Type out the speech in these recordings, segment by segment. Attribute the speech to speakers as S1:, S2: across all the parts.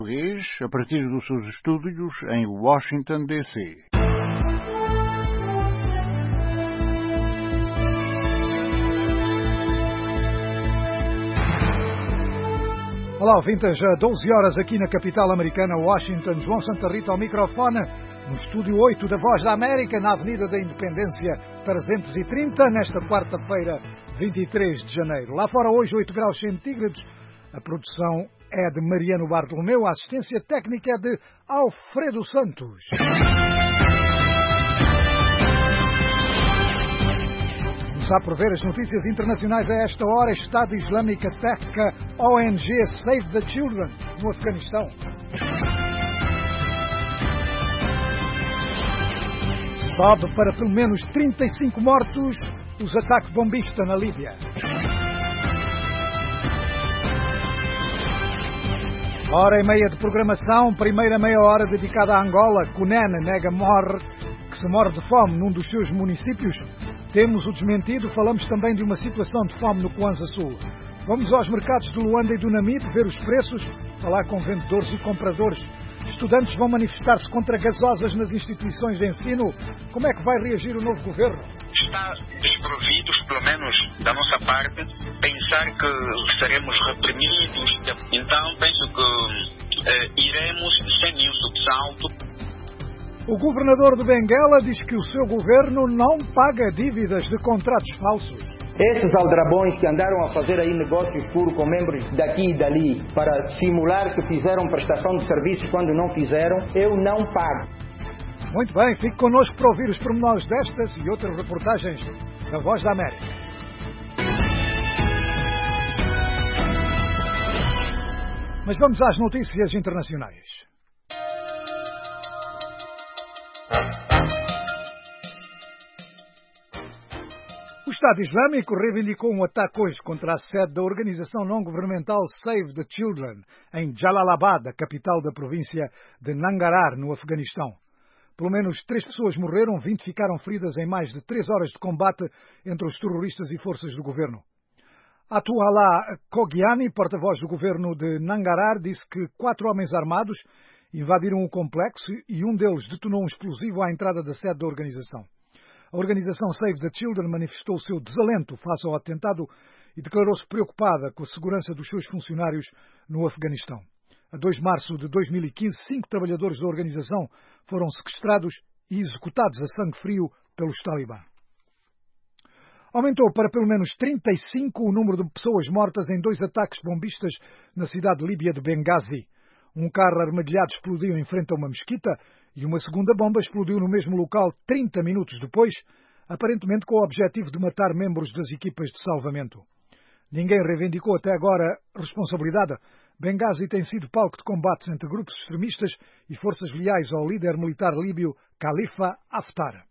S1: Português, a partir dos seus estúdios em Washington, D.C.
S2: Olá, ouvintes, 12 horas aqui na capital americana, Washington. João Santa Rita ao microfone, no estúdio 8 da Voz da América, na Avenida da Independência 330, nesta quarta-feira, 23 de janeiro. Lá fora hoje 8 graus centígrados, a produção é de Mariano Bartolomeu, a assistência técnica é de Alfredo Santos. Começar por ver as notícias internacionais a esta hora. Estado Islâmico ataca ONG Save the Children no Afeganistão. Sobe para pelo menos 35 mortos os ataques bombistas na Líbia. Hora e meia de programação, primeira meia hora dedicada a Angola. Cunene nega que se morre de fome num dos seus municípios. Temos o desmentido, falamos também de uma situação de fome no Kwanza Sul. Vamos aos mercados de Luanda e do Namibe ver os preços, falar com vendedores e compradores. Estudantes vão manifestar-se contra gasosas nas instituições de ensino. Como é que vai reagir o novo governo?
S3: Está desprovidos, pelo menos da nossa parte, pensar que seremos reprimidos. Então penso que iremos sem nenhum sobressalto.
S2: O governador de Benguela diz que o seu governo não paga dívidas de contratos falsos.
S4: Esses aldrabões que andaram a fazer aí negócio escuro com membros daqui e dali para simular que fizeram prestação de serviços quando não fizeram, eu não pago.
S2: Muito bem, fique connosco para ouvir os pormenores destas e outras reportagens da Voz da América. Mas vamos às notícias internacionais. O Estado Islâmico reivindicou um ataque hoje contra a sede da organização não-governamental Save the Children, em Jalalabad, a capital da província de Nangarhar, no Afeganistão. Pelo menos 3 pessoas morreram, 20 ficaram feridas em mais de 3 horas de combate entre os terroristas e forças do governo. Atullah Khogiani, porta-voz do governo de Nangarhar, disse que 4 homens armados invadiram o complexo e um deles detonou um explosivo à entrada da sede da organização. A organização Save the Children manifestou o seu desalento face ao atentado e declarou-se preocupada com a segurança dos seus funcionários no Afeganistão. A 2 de março de 2015, 5 trabalhadores da organização foram sequestrados e executados a sangue frio pelos talibã. Aumentou para pelo menos 35 o número de pessoas mortas em 2 ataques bombistas na cidade líbia de Benghazi. Um carro armadilhado explodiu em frente a uma mesquita e uma segunda bomba explodiu no mesmo local 30 minutos depois, aparentemente com o objetivo de matar membros das equipas de salvamento. Ninguém reivindicou até agora responsabilidade. Benghazi tem sido palco de combates entre grupos extremistas e forças leais ao líder militar líbio Khalifa Haftar.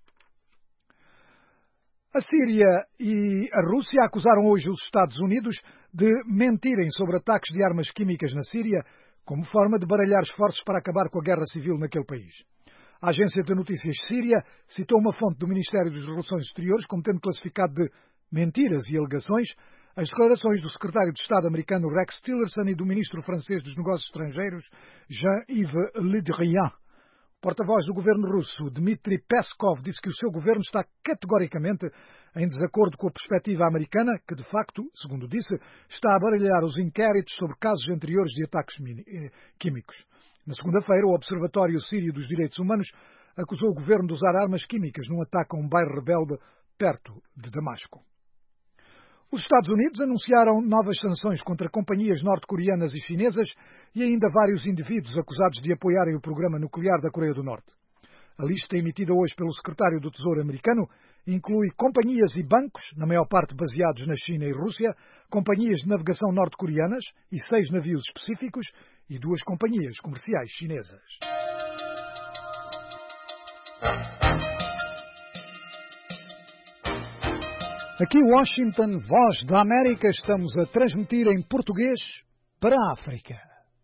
S2: A Síria e a Rússia acusaram hoje os Estados Unidos de mentirem sobre ataques de armas químicas na Síria, como forma de baralhar esforços para acabar com a guerra civil naquele país. A agência de notícias síria citou uma fonte do Ministério das Relações Exteriores como tendo classificado de mentiras e alegações as declarações do secretário de Estado americano Rex Tillerson e do ministro francês dos Negócios Estrangeiros Jean-Yves Le Drian. O porta-voz do governo russo, Dmitry Peskov, disse que o seu governo está categoricamente em desacordo com a perspectiva americana, que, de facto, segundo disse, está a baralhar os inquéritos sobre casos anteriores de ataques químicos. Na segunda-feira, o Observatório Sírio dos Direitos Humanos acusou o governo de usar armas químicas num ataque a um bairro rebelde perto de Damasco. Os Estados Unidos anunciaram novas sanções contra companhias norte-coreanas e chinesas e ainda vários indivíduos acusados de apoiarem o programa nuclear da Coreia do Norte. A lista emitida hoje pelo secretário do Tesouro americano inclui companhias e bancos, na maior parte baseados na China e Rússia, companhias de navegação norte-coreanas e 6 navios específicos e 2 companhias comerciais chinesas. Aqui Washington, Voz da América, estamos a transmitir em português para a África.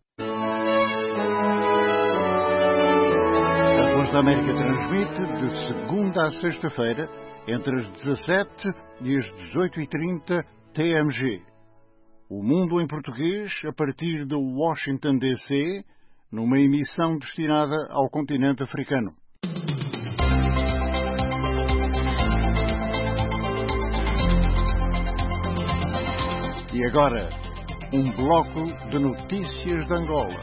S1: A Voz da América transmite de segunda a sexta-feira, entre as 17 e as 18h30 TMG. O mundo em português a partir de Washington, D.C., numa emissão destinada ao continente africano. E agora, um bloco de notícias de Angola.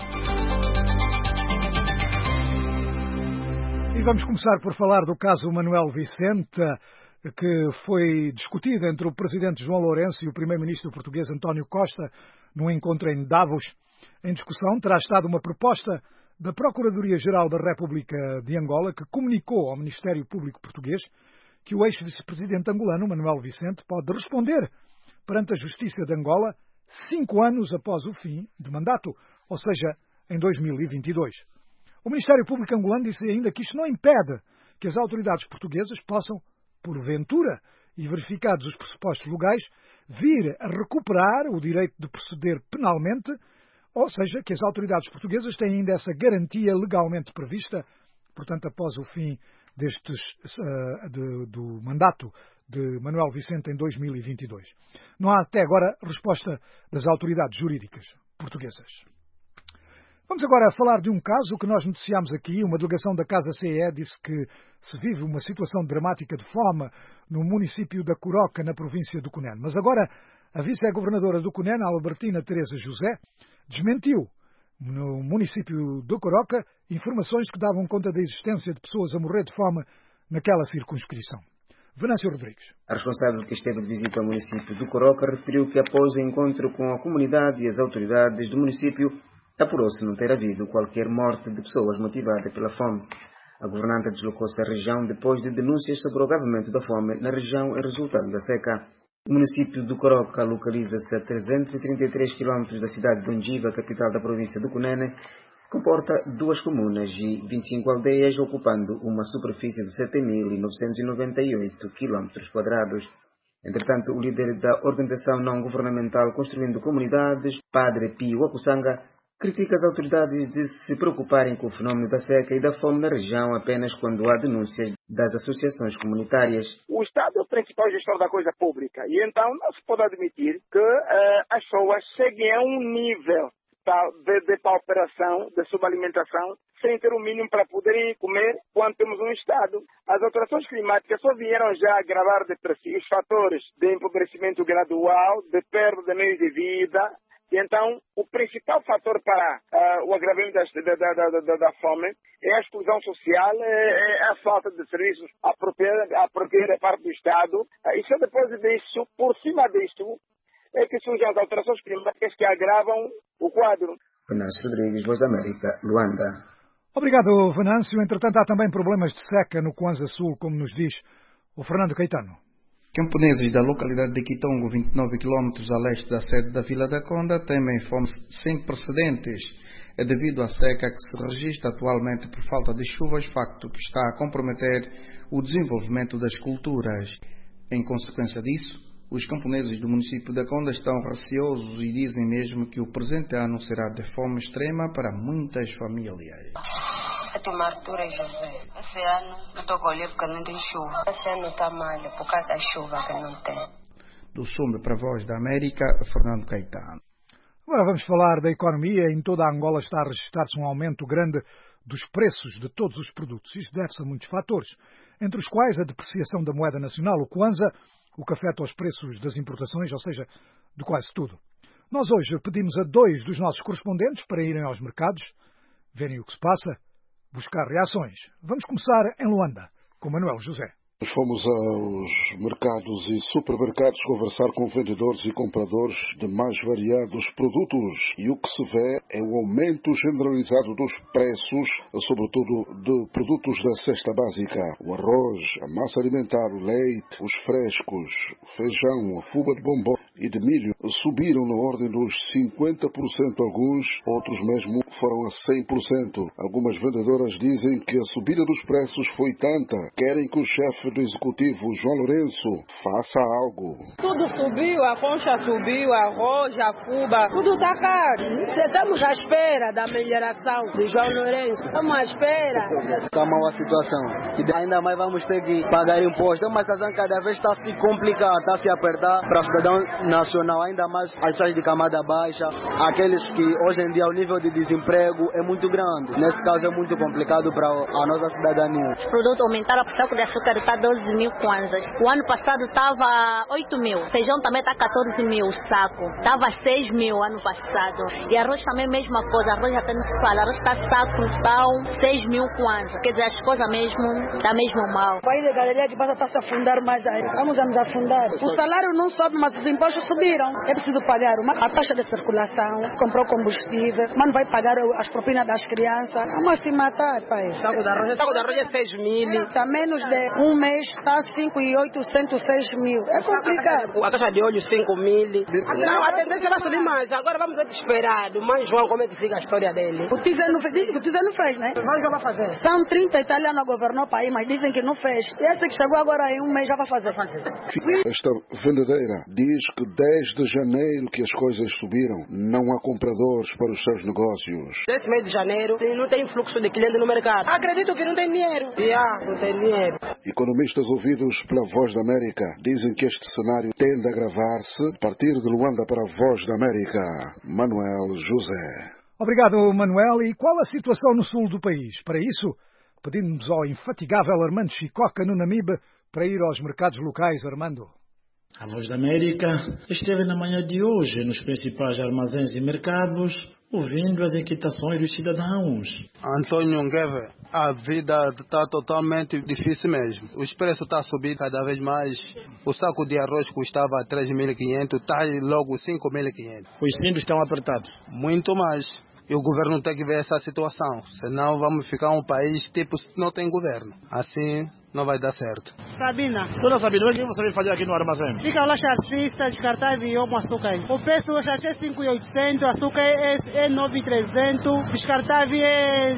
S2: E vamos começar por falar do caso Manuel Vicente, que foi discutido entre o presidente João Lourenço e o primeiro-ministro português António Costa num encontro em Davos. Em discussão terá estado uma proposta da Procuradoria-Geral da República de Angola, que comunicou ao Ministério Público Português que o ex-vice-presidente angolano, Manuel Vicente, pode responder perante a Justiça de Angola 5 anos após o fim de mandato, ou seja, em 2022. O Ministério Público angolano disse ainda que isto não impede que as autoridades portuguesas possam, porventura, e verificados os pressupostos legais, vir a recuperar o direito de proceder penalmente, ou seja, que as autoridades portuguesas têm ainda essa garantia legalmente prevista, portanto, após o fim do mandato de Manuel Vicente em 2022. Não há até agora resposta das autoridades jurídicas portuguesas. Vamos agora falar de um caso que nós noticiámos aqui. Uma delegação da Casa CE disse que se vive uma situação dramática de fome no município da Coroca, na província do Cunene. Mas agora a vice-governadora do Cunene, Albertina Teresa José, desmentiu no município do Coroca informações que davam conta da existência de pessoas a morrer de fome naquela circunscrição. Venâncio Rodrigues.
S5: A responsável que esteve de visita ao município do Coroca referiu que após o encontro com a comunidade e as autoridades do município, apurou-se não ter havido qualquer morte de pessoas motivada pela fome. A governanta deslocou-se à região depois de denúncias sobre o agravamento da fome na região em resultado da seca. O município do Coroca localiza-se a 333 km da cidade de Ondiva, capital da província do Cunene, comporta 2 comunas e 25 aldeias, ocupando uma superfície de 7.998 km². Entretanto, o líder da organização não-governamental Construindo Comunidades, Padre Pio Akusanga, critica as autoridades de se preocuparem com o fenómeno da seca e da fome na região apenas quando há denúncias das associações comunitárias.
S6: O Estado é o principal gestor da coisa pública e então não se pode admitir que as pessoas cheguem a um nível de pauperação, de subalimentação, sem ter o mínimo para poderem comer quando temos um Estado. As alterações climáticas só vieram já agravar os fatores de empobrecimento gradual, de perda de meios de vida. E então, o principal fator para o agravamento da fome é a exclusão social, é a falta de serviços apropriados da parte do Estado. E só depois disso, por cima disto, é que surgem as alterações climáticas que agravam o quadro.
S5: Venâncio Rodrigues, Voz da América, Luanda.
S2: Obrigado, Venâncio. Entretanto, há também problemas de seca no Kwanza Sul, como nos diz o Fernando Caetano.
S7: Camponeses da localidade de Quitongo, 29 km a leste da sede da Vila da Conda, temem fome sem precedentes. É devido à seca que se registra atualmente por falta de chuvas, facto que está a comprometer o desenvolvimento das culturas. Em consequência disso, os camponeses do município da Conda estão receosos e dizem mesmo que o presente ano será de fome extrema para muitas famílias.
S8: Eu tenho Arthur e José. Esse ano eu estou colhendo porque não tem chuva. Esse ano está mal por causa da chuva que não tem.
S7: Do Sul para a Voz da América, Fernando Caetano.
S2: Agora vamos falar da economia. Em toda a Angola está a registrar-se um aumento grande dos preços de todos os produtos. Isto deve-se a muitos fatores, entre os quais a depreciação da moeda nacional, o Kwanza, o que afeta os preços das importações, ou seja, de quase tudo. Nós hoje pedimos a 2 dos nossos correspondentes para irem aos mercados, verem o que se passa, buscar reações. Vamos começar em Luanda, com Manuel José.
S9: Fomos aos mercados e supermercados conversar com vendedores e compradores de mais variados produtos e o que se vê é o aumento generalizado dos preços, sobretudo de produtos da cesta básica. O arroz, a massa alimentar, o leite, os frescos, o feijão, a fuba de bombom e de milho subiram na ordem dos 50% alguns, outros mesmo foram a 100%. Algumas vendedoras dizem que a subida dos preços foi tanta, querem que o chefe do Executivo, João Lourenço, faça algo.
S10: Tudo subiu, a concha subiu, arroz, a cuba, tudo está caro. Estamos à espera da melhoração de João Lourenço. Estamos à espera.
S11: Está mal a situação. E ainda mais vamos ter que pagar imposto. Uma situação que cada vez está a se complicar, está a se apertar para o cidadão nacional, ainda mais as pessoas de camada baixa, aqueles que hoje em dia o nível de desemprego é muito grande. Nesse caso é muito complicado para a nossa cidadania.
S12: Os produtos aumentaram, o saco de açúcar está 12 mil kwanzas. O ano passado estava 8 mil. Feijão também está 14 mil o saco. Estava 6 mil ano passado. E arroz também mesma coisa. Arroz até não se fala. Arroz está saco, estão 6 mil kwanzas. Quer dizer, as coisas mesmo, está mesmo mal.
S10: O país da galeria que passa está se afundar mais aí. Vamos a nos afundar. O salário não sobe, mas os impostos subiram. É preciso pagar a taxa de circulação, comprou combustível, mas não vai pagar as propinas das crianças. Vamos se matar, pai. O saco de arroz é 6 mil. Está menos de um mês, está 5.800, 6 mil. É complicado. A taxa de óleo 5 mil. Não, a tendência vai subir mais. Agora vamos ver desesperado. Mas João, como é que fica a história dele? O Tizer não fez, né? Mas já vai fazer. São 30 italianos que governou o país, mas dizem que não fez. Esse que chegou agora em um mês já vai fazer.
S9: Esta vendedeira diz que desde janeiro que as coisas subiram, não há compradores para os seus negócios.
S10: Nesse mês de janeiro não tem fluxo de cliente no mercado. Acredito que não tem dinheiro. Não tem dinheiro.
S9: Economistas ouvidos pela Voz da América dizem que este cenário tende a agravar-se a partir de Luanda para a Voz da América. Manuel José.
S2: Obrigado, Manuel. E qual a situação no sul do país? Para isso, pedimos ao infatigável Armando Chicoca no Namibe para ir aos mercados locais. Armando.
S13: A Voz da América esteve na manhã de hoje nos principais armazéns e mercados, ouvindo as inquietações dos cidadãos.
S14: Antônio Ngueve, a vida está totalmente difícil mesmo. Os preços estão subindo cada vez mais. O saco de arroz custava 3.500, está logo 5.500.
S13: Os cintos estão apertados?
S14: Muito mais. E o governo tem que ver essa situação. Senão vamos ficar um país tipo não tem governo. Assim não vai dar certo.
S15: Sabina.
S13: Dona Sabina, o que você veio fazer aqui no armazém?
S15: Fica lá charcista, descartável e homo açúcar. O preço do charcista é 5.800, açúcar é 9.300, descartável é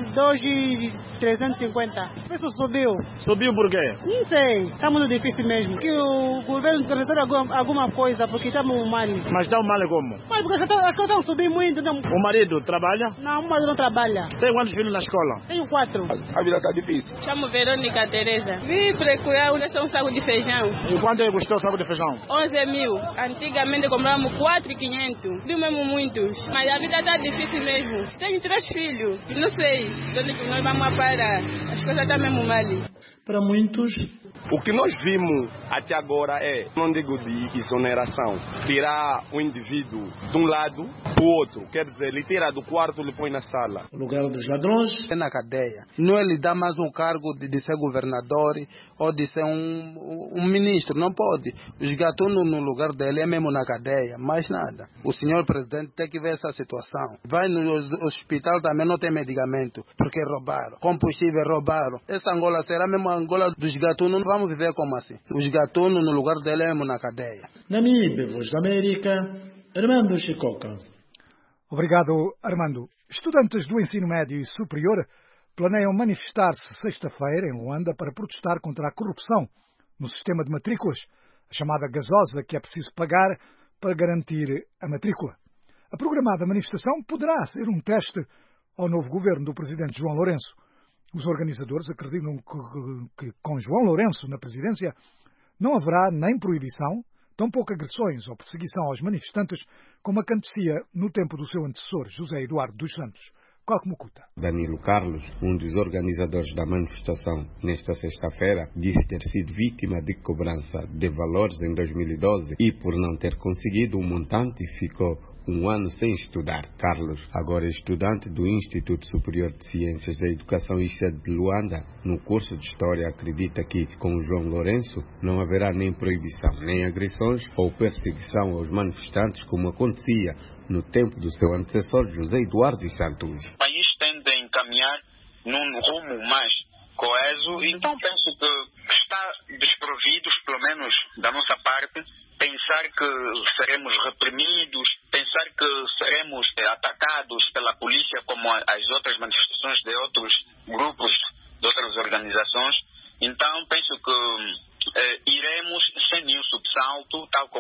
S15: 2.350. O preço subiu.
S13: Subiu por quê?
S15: Não sei, está muito difícil mesmo. Que o governo resolve alguma coisa, porque estamos mal.
S13: Mas está mal como?
S15: Mas porque as coisas estão subindo muito. Não.
S13: O marido trabalha?
S15: Não, o marido não trabalha.
S13: Tem quantos filhos na escola?
S15: Tenho 4.
S14: A vida está difícil.
S16: Chamo Verônica Tereza. Vim procurar um saco de feijão.
S13: E quanto é que custou o saco de feijão?
S16: 11 mil. Antigamente comprávamos 4.500. Viu mesmo muitos. Mas a vida está difícil mesmo. Tenho 3 filhos. Não sei onde que nós vamos parar. As coisas estão mesmo mal.
S13: Para muitos,
S17: o que nós vimos até agora é, não digo de exoneração, tirar o indivíduo de um lado para o outro. Quer dizer, ele tira do quarto e ele põe na sala.
S13: O lugar dos ladrões
S14: é na cadeia. Não ele dá mais um cargo de ser governador ou de ser um ministro. Não pode. Os gatunos no lugar dele é mesmo na cadeia. Mais nada. O senhor presidente tem que ver essa situação. Vai no hospital também não tem medicamento. Porque roubaram. Combustível roubaram. Essa Angola será mesmo a Angola dos gatunos. Não vamos viver como assim. Os gatunos no lugar dele é mesmo na cadeia.
S13: Namibe, Voz da América, Armando Chicoca.
S2: Obrigado, Armando. Estudantes do ensino médio e superior planeiam manifestar-se sexta-feira em Luanda para protestar contra a corrupção no sistema de matrículas, a chamada gasosa que é preciso pagar para garantir a matrícula. A programada manifestação poderá ser um teste ao novo governo do presidente João Lourenço. Os organizadores acreditam que com João Lourenço na presidência não haverá nem proibição, tampouco agressões ou perseguição aos manifestantes, como acontecia no tempo do seu antecessor, José Eduardo dos Santos. Mucuta.
S18: Danilo Carlos, um dos organizadores da manifestação nesta sexta-feira, disse ter sido vítima de cobrança de valores em 2012 e, por não ter conseguido um montante, ficou um ano sem estudar. Carlos, agora estudante do Instituto Superior de Ciências da Educação ICED de Luanda, no curso de História, acredita que, com João Lourenço, não haverá nem proibição, nem agressões ou perseguição aos manifestantes, como acontecia no tempo do seu antecessor, José Eduardo dos Santos.
S3: O país tende a encaminhar num rumo mais coeso, então penso que está desprovidos, pelo menos da nossa parte, pensar que seremos reprimidos, pensar que seremos atacados pela polícia como as outras manifestações de outros grupos, de outras organizações. Então penso que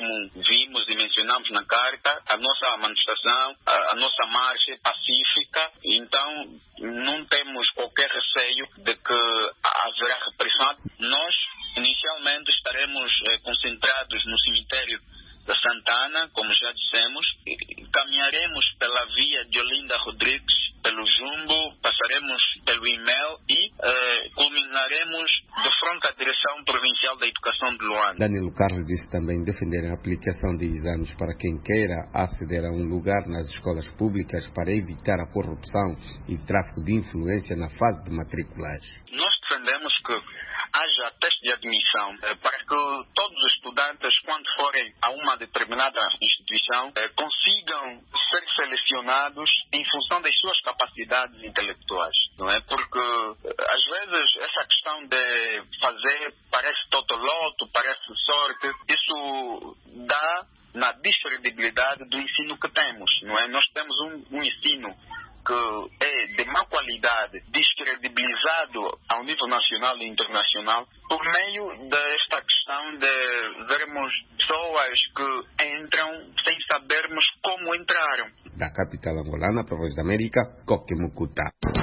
S3: como vimos e mencionamos na carta, a nossa manifestação, a nossa marcha é pacífica, então não temos qualquer receio de que haverá repressão. Nós, inicialmente, estaremos concentrados no cemitério da Santana, como já dissemos, caminharemos pela via de Olinda Rodrigues, pelo Jumbo, passaremos pelo e-mail e culminaremos de frente à Direção Provincial da Educação de Luanda.
S18: Danilo Carlos disse também defender a aplicação de exames para quem queira aceder a um lugar nas escolas públicas para evitar a corrupção e tráfico de influência na fase de matricular.
S3: Nós defendemos que haja teste de admissão para que todos os estudantes, quando forem a uma determinada instituição, consigam ser selecionados em função das suas capacidades intelectuais, não é? Porque às vezes essa questão de fazer parece totoloto, parece sorte, isso dá na descredibilidade do ensino que temos, não é? Nós temos um ensino que é de má qualidade, descredibilizado ao nível nacional e internacional, por meio desta questão de vermos pessoas que entram sem sabermos como entraram.
S18: Da capital angolana para a Voz da América, Coque Mucuta.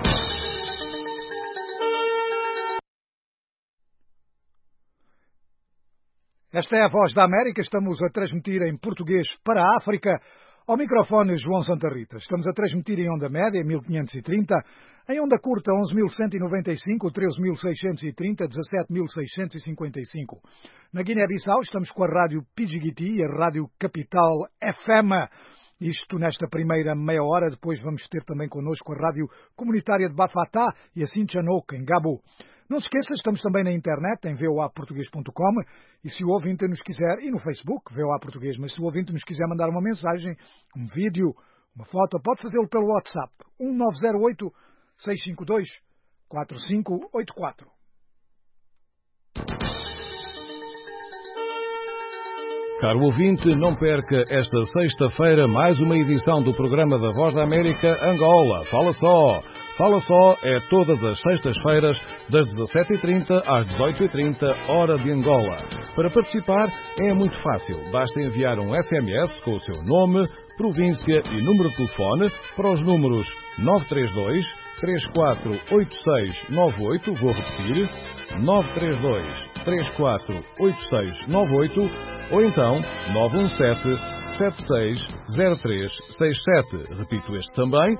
S2: Esta é a Voz da América, estamos a transmitir em português para a África. Ao microfone, João Santa Rita. Estamos a transmitir em onda média, 1530, em onda curta, 11.195, 13.630, 17.655. Na Guiné-Bissau, estamos com a Rádio Pidjigiti e a Rádio Capital FM. Isto nesta primeira meia hora. Depois vamos ter também connosco a Rádio Comunitária de Bafatá e a Sinchanouk, em Gabo. Não se esqueça, estamos também na internet, em voaportugues.com, e se o ouvinte nos quiser, e no Facebook, VOA Português, mas se o ouvinte nos quiser mandar uma mensagem, um vídeo, uma foto, pode fazê-lo pelo WhatsApp, 1908-652-4584.
S19: Caro ouvinte, não perca esta sexta-feira mais uma edição do programa da Voz da América Angola. Fala só! Fala só é todas as sextas-feiras, das 17h30 às 18h30, hora de Angola. Para participar é muito fácil. Basta enviar um SMS com o seu nome, província e número de telefone para os números 932 348698, vou repetir, 932 348698, ou então 917 760367. Repito este também,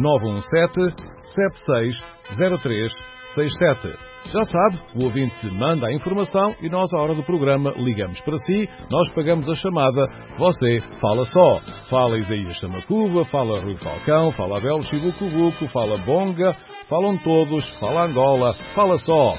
S19: 917-760367. Já sabe, o ouvinte manda a informação e nós, à hora do programa, ligamos para si, nós pagamos a chamada, você fala só. Fala Isaías Chamacuba, fala Rui Falcão, fala Abel Chibucubuco, fala Bonga, falam todos, fala Angola, fala só.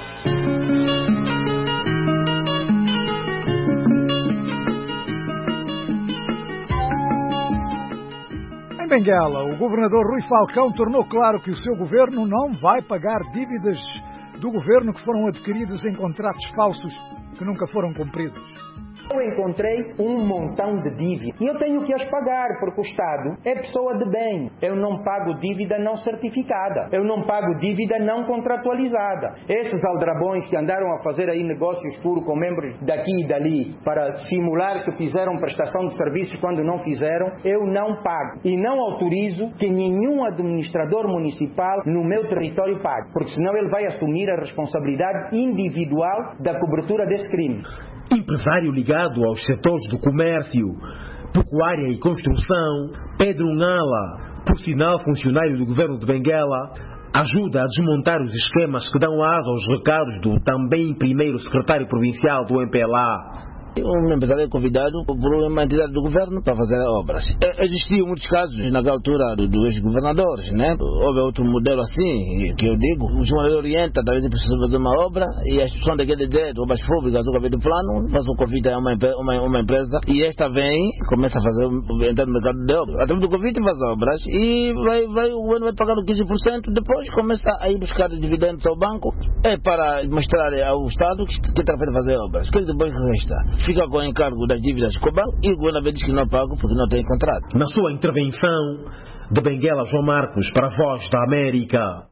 S2: Em Benguela, o governador Rui Falcão tornou claro que o seu governo não vai pagar dívidas do governo que foram adquiridas em contratos falsos que nunca foram cumpridos.
S4: Eu encontrei um montão de dívidas e eu tenho que as pagar porque o Estado é pessoa de bem. Eu não pago dívida não certificada. Eu não pago dívida não contratualizada. Esses aldrabões que andaram a fazer aí negócio escuro com membros daqui e dali para simular que fizeram prestação de serviços quando não fizeram, eu não pago. E não autorizo que nenhum administrador municipal no meu território pague, porque senão ele vai assumir a responsabilidade individual da cobertura desse crime.
S20: Empresário ligado aos setores do comércio, pecuária e construção, Pedro Ngala, por sinal funcionário do governo de Benguela, ajuda a desmontar os esquemas que dão asa aos recados do também primeiro secretário provincial do MPLA.
S21: Um empresário convidado por uma entidade do governo para fazer obras. Existiam muitos casos naquela altura dos ex-governadores, né? Houve outro modelo assim, que eu digo, o jornalista orienta, talvez é preciso fazer uma obra, e a instituição daquele de obras públicas, o governo do plano, faz um convite a uma empresa, e esta vem, começa a fazer, entrar no mercado de obras. Através do convite faz obras, e o governo vai pagar 15%, depois começa a ir buscar dividendos ao banco, para mostrar ao Estado que está para fazer obras. O que depois resta? Fica com o encargo das dívidas com o banco e o governo diz que não paga porque não tem contrato.
S20: Na sua intervenção, de Benguela, João Marcos, para a Voz da América.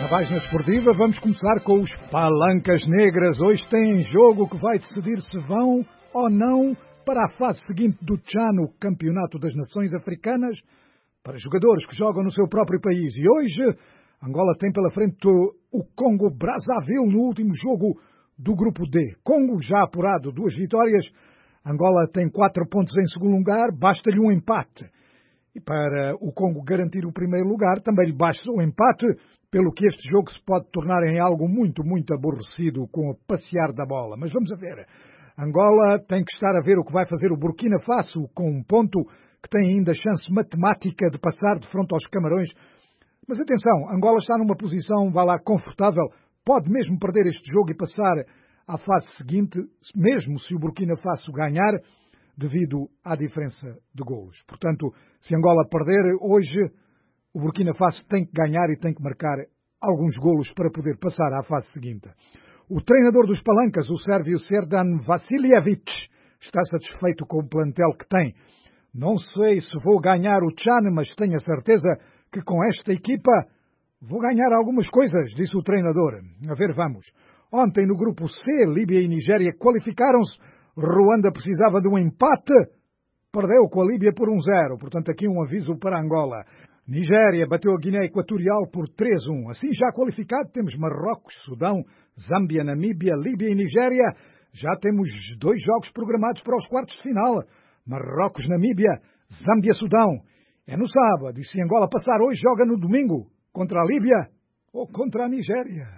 S2: Na página esportiva vamos começar com os Palancas Negras. Hoje tem jogo que vai decidir se vão ou não para a fase seguinte do CHAN, o Campeonato das Nações Africanas, para jogadores que jogam no seu próprio país. E hoje Angola tem pela frente o Congo Brazzaville no último jogo do Grupo D. Congo já apurado 2 vitórias. Angola tem 4 pontos em segundo lugar, basta-lhe um empate. E para o Congo garantir o primeiro lugar, também lhe basta um empate, pelo que este jogo se pode tornar em algo muito, muito aborrecido com o passear da bola. Mas vamos a ver. Angola tem que estar a ver o que vai fazer o Burkina Faso, com um ponto que tem ainda chance matemática de passar de frente aos Camarões. Mas atenção, Angola está numa posição, vá lá, confortável, pode mesmo perder este jogo e passar à fase seguinte, mesmo se o Burkina Faso ganhar, devido à diferença de golos. Portanto, se Angola perder hoje, o Burkina Faso tem que ganhar e tem que marcar alguns golos para poder passar à fase seguinte. O treinador dos Palancas, o sérvio Serdan Vasiljevic, está satisfeito com o plantel que tem. Não sei se vou ganhar o CHAN, mas tenho a certeza que com esta equipa vou ganhar algumas coisas, disse o treinador. A ver, vamos. Ontem no grupo C, Líbia e Nigéria qualificaram-se. Ruanda precisava de um empate. Perdeu com a Líbia por 1-0. Portanto, aqui um aviso para Angola. Nigéria bateu a Guiné Equatorial por 3-1. Assim já qualificado, temos Marrocos, Sudão, Zâmbia, Namíbia, Líbia e Nigéria. Já temos 2 jogos programados para os quartos de final. Marrocos, Namíbia, Zâmbia, Sudão. É no sábado. E se Angola passar hoje, joga no domingo. Contra a Líbia ou contra a Nigéria.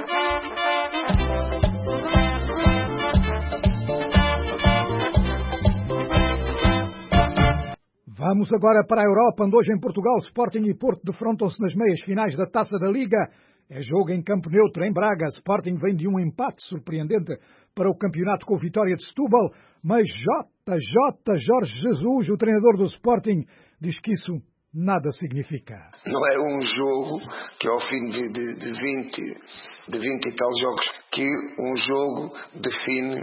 S2: Vamos agora para a Europa, onde hoje em Portugal, Sporting e Porto defrontam-se nas meias finais da Taça da Liga. É jogo em campo neutro, em Braga. Sporting vem de um empate surpreendente para o campeonato com a vitória de Setúbal, mas Jorge Jesus, o treinador do Sporting, diz que isso nada significa.
S1: Não é um jogo que ao fim de 20 e tal jogos que um jogo define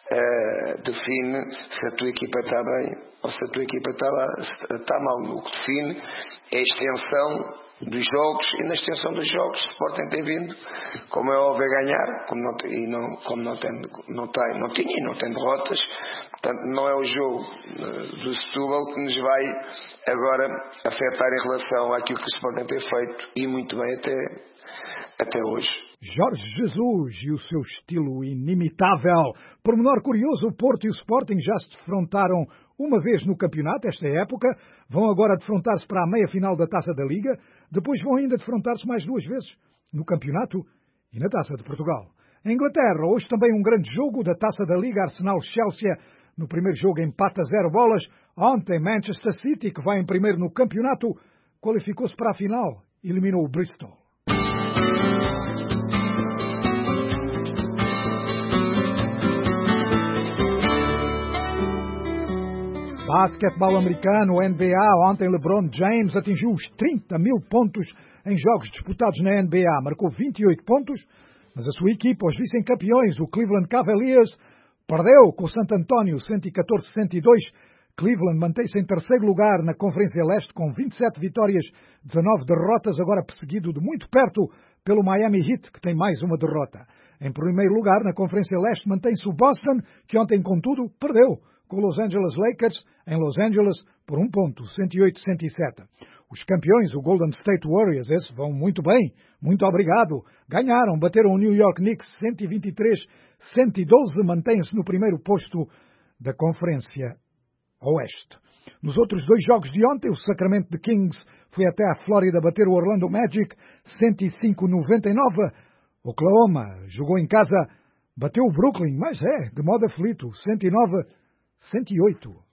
S1: se a tua equipa está bem ou se a tua equipa está mal. O que define é a extensão dos jogos, e na extensão dos jogos o Sporting tem vindo, como é óbvio, a ganhar, como não tinha e não tem derrotas. Portanto, não é o jogo do Setúbal que nos vai agora afetar em relação àquilo que o Sporting tem feito, e muito bem até hoje.
S2: Jorge Jesus e o seu estilo inimitável. Pormenor curioso, o Porto e o Sporting já se defrontaram uma vez no campeonato, esta época. Vão agora defrontar-se para a meia-final da Taça da Liga. Depois vão ainda defrontar-se mais 2 vezes no campeonato e na Taça de Portugal. Em Inglaterra, hoje também um grande jogo da Taça da Liga, Arsenal-Chelsea. No primeiro jogo empate a 0 bolas. Ontem Manchester City, que vai em primeiro no campeonato, qualificou-se para a final. Eliminou o Bristol. Basquetebol americano, NBA, ontem LeBron James atingiu os 30 mil pontos em jogos disputados na NBA. Marcou 28 pontos, mas a sua equipa, os vicecampeões, o Cleveland Cavaliers, perdeu com o San Antonio 114-102. Cleveland mantém-se em terceiro lugar na Conferência Leste com 27 vitórias, 19 derrotas, agora perseguido de muito perto pelo Miami Heat, que tem mais uma derrota. Em primeiro lugar, na Conferência Leste, mantém-se o Boston, que ontem, contudo, perdeu com os Los Angeles Lakers em Los Angeles por 1 ponto, 108-107. Os campeões, o Golden State Warriors, esses vão muito bem, muito obrigado. Ganharam, bateram o New York Knicks 123-112, mantêm-se no primeiro posto da Conferência Oeste. Nos outros 2 jogos de ontem, o Sacramento Kings foi até a Flórida bater o Orlando Magic 105-99. Oklahoma jogou em casa, bateu o Brooklyn, mas de modo aflito, 109-108.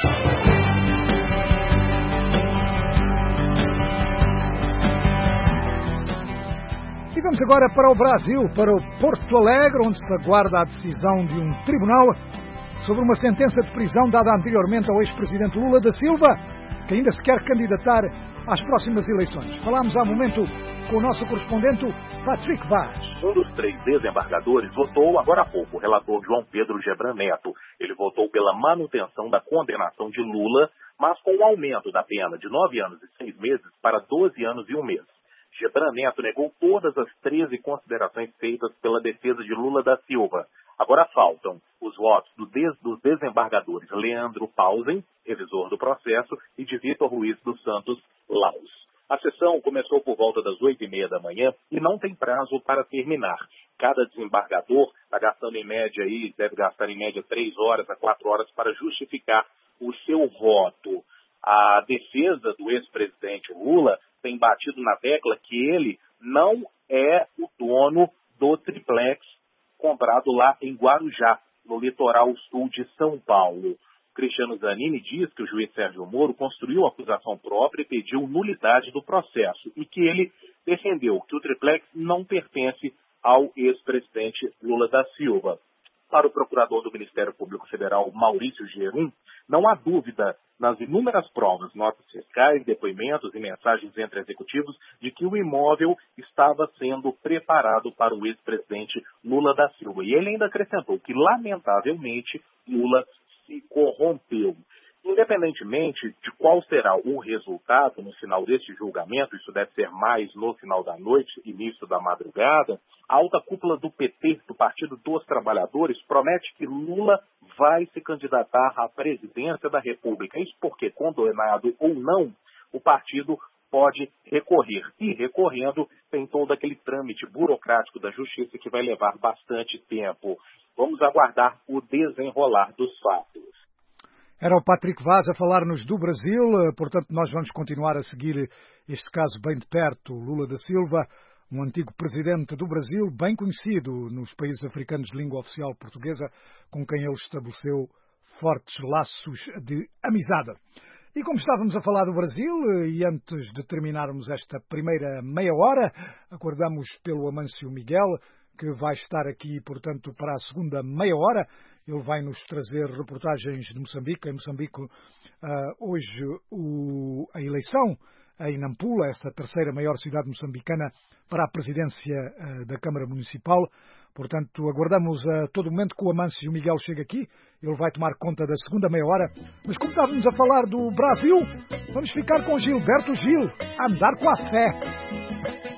S2: E vamos agora para o Brasil, para o Porto Alegre, onde se aguarda a decisão de um tribunal sobre uma sentença de prisão dada anteriormente ao ex-presidente Lula da Silva, que ainda se quer candidatar às próximas eleições. Falámos há um momento com o nosso correspondente Patrick Vaz.
S22: Um dos 3 desembargadores votou agora há pouco, o relator João Pedro Gebran Neto. Ele votou pela manutenção da condenação de Lula, mas com o aumento da pena de 9 anos e 6 meses para 12 anos e 1 mês. Gebran Neto negou todas as 13 considerações feitas pela defesa de Lula da Silva. Agora faltam os votos dos desembargadores Leandro Pausen, revisor do processo, e de Vitor Ruiz dos Santos Laus. A sessão começou por volta das 8h30 da manhã e não tem prazo para terminar. Cada desembargador deve gastar em média 3 horas a 4 horas para justificar o seu voto. A defesa do ex-presidente Lula tem batido na tecla que ele não é o dono do triplex comprado lá em Guarujá, no litoral sul de São Paulo. Cristiano Zanini diz que o juiz Sérgio Moro construiu a acusação própria e pediu nulidade do processo e que ele defendeu que o triplex não pertence ao ex-presidente Lula da Silva. Para o procurador do Ministério Público Federal, Maurício Gerum, não há dúvida nas inúmeras provas, notas fiscais, depoimentos e mensagens entre executivos de que o imóvel estava sendo preparado para o ex-presidente Lula da Silva. E ele ainda acrescentou que, lamentavelmente, Lula se corrompeu. Independentemente de qual será o resultado no final deste julgamento, isso deve ser mais no final da noite, início da madrugada, a alta cúpula do PT, do Partido dos Trabalhadores, promete que Lula vai se candidatar à presidência da República. Isso porque, condenado ou não, o partido pode recorrer. E, recorrendo, tem todo aquele trâmite burocrático da justiça que vai levar bastante tempo. Vamos aguardar o desenrolar dos fatos.
S2: Era o Patrick Vaz a falar-nos do Brasil, portanto nós vamos continuar a seguir este caso bem de perto. Lula da Silva, um antigo presidente do Brasil, bem conhecido nos países africanos de língua oficial portuguesa, com quem ele estabeleceu fortes laços de amizade. E como estávamos a falar do Brasil, e antes de terminarmos esta primeira meia hora, aguardamos pelo Amâncio Miguel, que vai estar aqui, portanto, para a segunda meia hora. Ele vai nos trazer reportagens de Moçambique. Em Moçambique, hoje, a eleição em Nampula, esta terceira maior cidade moçambicana, para a presidência da Câmara Municipal. Portanto, aguardamos a todo momento que o Amâncio Miguel chegue aqui. Ele vai tomar conta da segunda meia hora. Mas como estávamos a falar do Brasil, vamos ficar com Gilberto Gil, Andar com a Fé.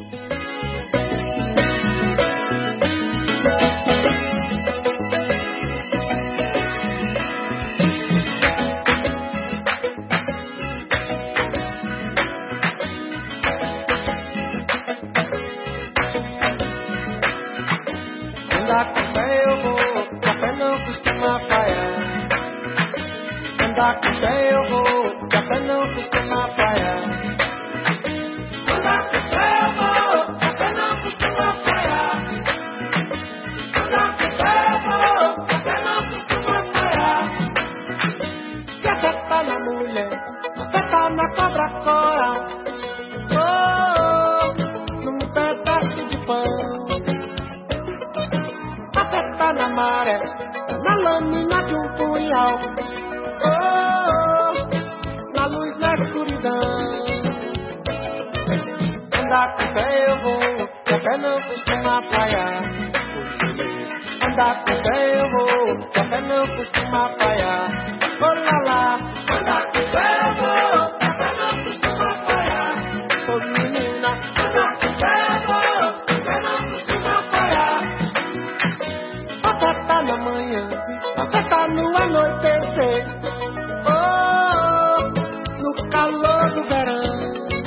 S5: Andar com fé eu vou, café não costuma falhar. Andar com fé eu vou, café não costuma falhar. Andar com fé eu vou, café não costuma falhar. Andar com fé eu vou, café não costuma falhar. Se a fé tá na mulher, a fé tá na cobra coral. Oh, num pedaço de pão. Tá na maré, na lâmina de um punhal. Oh, na luz, na escuridão. Andar com fé eu vou, café não costuma falhar. Andar com fé eu vou, café não costuma falhar. Oh lá lá, andar com fé eu vou, café não costuma falhar. Oh menina, andar com fé eu vou, café não costuma falhar. A fé tá na manhã, a fé tá no anoitecer. Oh, no calor do verão.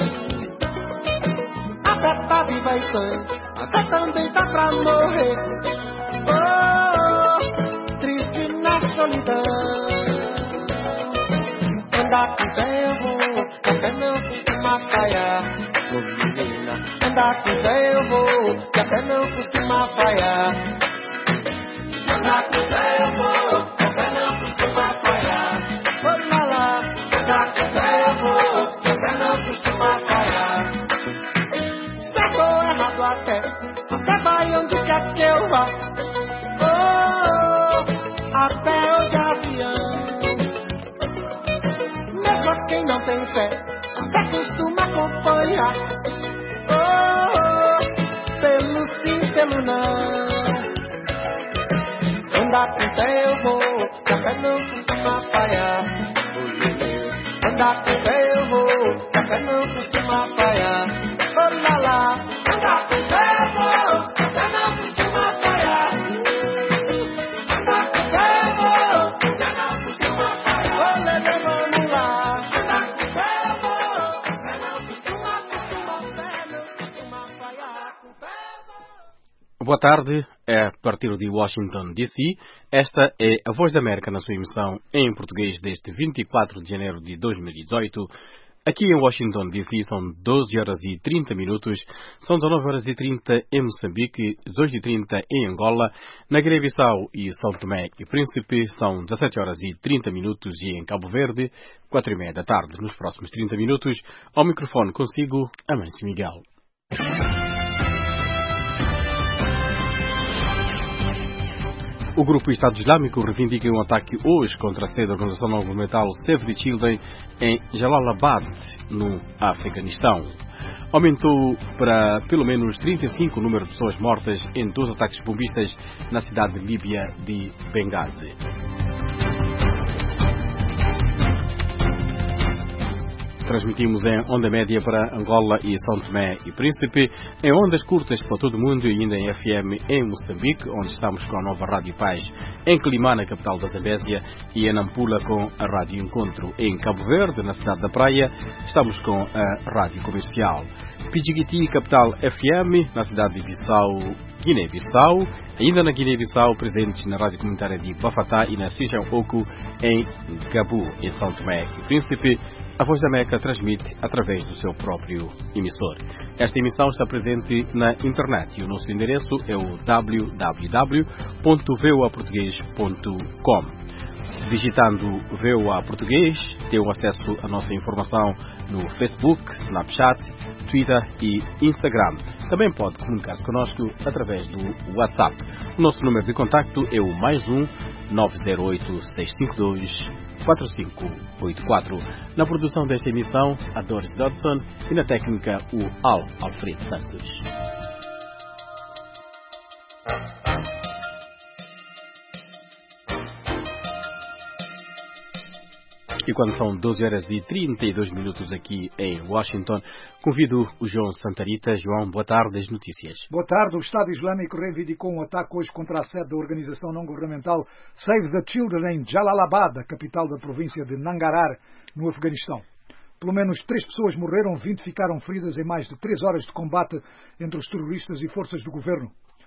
S5: A fé tá viva e sã, a fé também tá pra morrer. Oh, triste na solidão. Andar com fé eu vou, a fé não costuma falhar. Oh menina, andar com fé eu vou, a fé não costuma falhar. Andar com fé eu vou, café não costuma falhar. Oh lá lá, andar com fé eu vou, café não costuma falhar. Certo ou errado até vai onde quer que eu vá. Oh, até o de avião. Mesmo quem não tem fé, até costuma acompanhar. Oh, pelo sim, pelo não. Andar com fé eu vou, café não costuma falhar. Andar com fé eu vou, café não costuma falhar. Oh lá lá,
S6: Boa tarde, a partir de Washington, D.C. Esta é a Voz da América na sua emissão em português deste 24 de janeiro de 2018. Aqui em Washington, D.C. são 12 horas e 30 minutos, são 19 horas e 30 em Moçambique, 18 e 30 em Angola, na Guiné-Bissau e São Tomé e Príncipe são 17 horas e 30 minutos e em Cabo Verde, 4 e meia da tarde. Nos próximos 30 minutos, ao microfone consigo, Amâncio Miguel. O grupo Estado Islâmico reivindica um ataque hoje contra a sede da organização não governamental Save the Children em Jalalabad, no Afeganistão. Aumentou para pelo menos 35 o número de pessoas mortas em 2 ataques bombistas na cidade líbia de Benghazi. Transmitimos em onda média para Angola e São Tomé e Príncipe, em ondas curtas para todo o mundo e ainda em FM em Moçambique, onde estamos com a nova Rádio Paz, em Climana, capital da Zambésia, e em Nampula com a Rádio Encontro. Em Cabo Verde, na cidade da Praia, estamos com a Rádio Comercial. Pidjigiti, capital FM, na cidade de Bissau, Guiné-Bissau, ainda na Guiné-Bissau, presentes na Rádio Comunitária de Bafatá e na Sijão Oco, em Gabu, em São Tomé e Príncipe. A Voz da América transmite através do seu próprio emissor. Esta emissão está presente na internet e o nosso endereço é o www.voaportugues.com. Digitando VOA Português, tem acesso à nossa informação no Facebook, Snapchat, Twitter e Instagram. Também pode comunicar-se connosco através do WhatsApp. O nosso número de contacto é o +1 908 652 4584. Na produção desta emissão, a Doris Dodson e na técnica, o Alfredo Santos. E quando são 12 horas e 32 minutos aqui em Washington, convido o João Santarita. João, boa tarde, as notícias.
S2: Boa tarde. O Estado Islâmico reivindicou um ataque hoje contra a sede da organização não-governamental Save the Children em Jalalabad, a capital da província de Nangarhar, no Afeganistão. Pelo menos 3 pessoas morreram, 20 ficaram feridas em mais de 3 horas de combate entre os terroristas e forças do governo.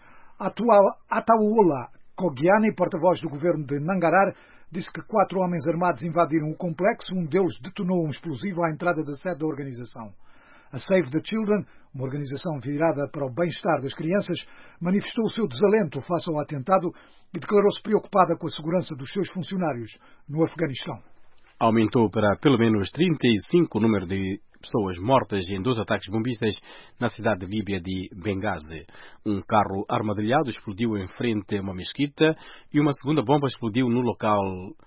S2: Ataullah Kogiani, porta-voz do governo de Nangarhar, disse que 4 homens armados invadiram o complexo. Um deles detonou um explosivo à entrada da sede da organização. A Save the Children, uma organização virada para o bem-estar das crianças, manifestou o seu desalento face ao atentado e declarou-se preocupada com a segurança dos seus funcionários no Afeganistão.
S6: Aumentou para pelo menos 35 o número de pessoas mortas em 2 ataques bombistas na cidade líbia de Benghazi. Um carro armadilhado explodiu em frente a uma mesquita e uma segunda bomba explodiu no local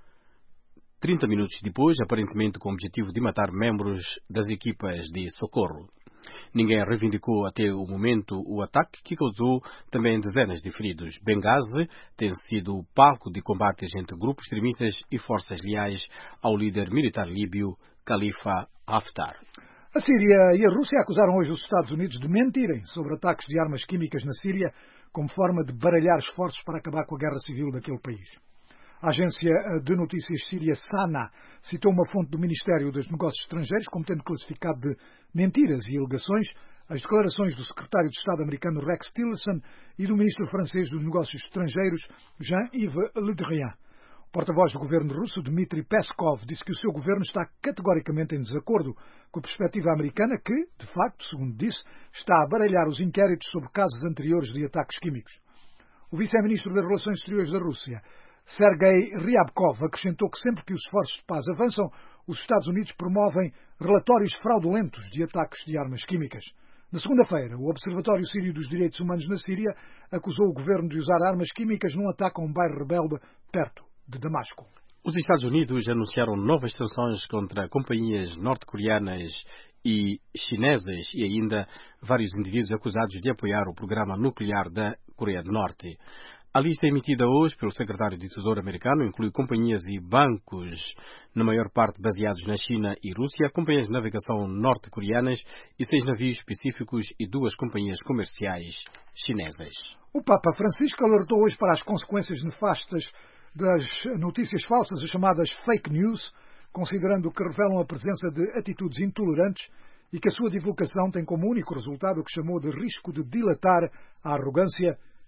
S6: 30 minutos depois, aparentemente com o objetivo de matar membros das equipas de socorro. Ninguém reivindicou até o momento o ataque, que causou também dezenas de feridos. Benghazi tem sido palco de combates entre grupos extremistas e forças leais ao líder militar líbio Khalifa Haftar.
S2: A Síria e a Rússia acusaram hoje os Estados Unidos de mentirem sobre ataques de armas químicas na Síria como forma de baralhar esforços para acabar com a guerra civil daquele país. A agência de notícias síria SANA citou uma fonte do Ministério dos Negócios Estrangeiros como tendo classificado de mentiras e alegações as declarações do secretário de Estado americano Rex Tillerson e do ministro francês dos Negócios Estrangeiros Jean-Yves Le Drian. O porta-voz do governo russo, Dmitry Peskov, disse que o seu governo está categoricamente em desacordo com a perspectiva americana que, de facto, segundo disse, está a baralhar os inquéritos sobre casos anteriores de ataques químicos. O vice-ministro das Relações Exteriores da Rússia, Sergei Ryabkov, acrescentou que sempre que os esforços de paz avançam, os Estados Unidos promovem relatórios fraudulentos de ataques de armas químicas. Na segunda-feira, o Observatório Sírio dos Direitos Humanos na Síria acusou o governo de usar armas químicas num ataque a um bairro rebelde perto de Damasco.
S6: Os Estados Unidos anunciaram novas sanções contra companhias norte-coreanas e chinesas e ainda vários indivíduos acusados de apoiar o programa nuclear da Coreia do Norte. A lista emitida hoje pelo secretário de Tesouro americano inclui companhias e bancos, na maior parte baseados na China e Rússia, companhias de navegação norte-coreanas e 6 navios específicos e 2 companhias comerciais chinesas.
S2: O Papa Francisco alertou hoje para as consequências nefastas das notícias falsas, as chamadas fake news, considerando que revelam a presença de atitudes intolerantes e que a sua divulgação tem como único resultado o que chamou de risco de dilatar a arrogância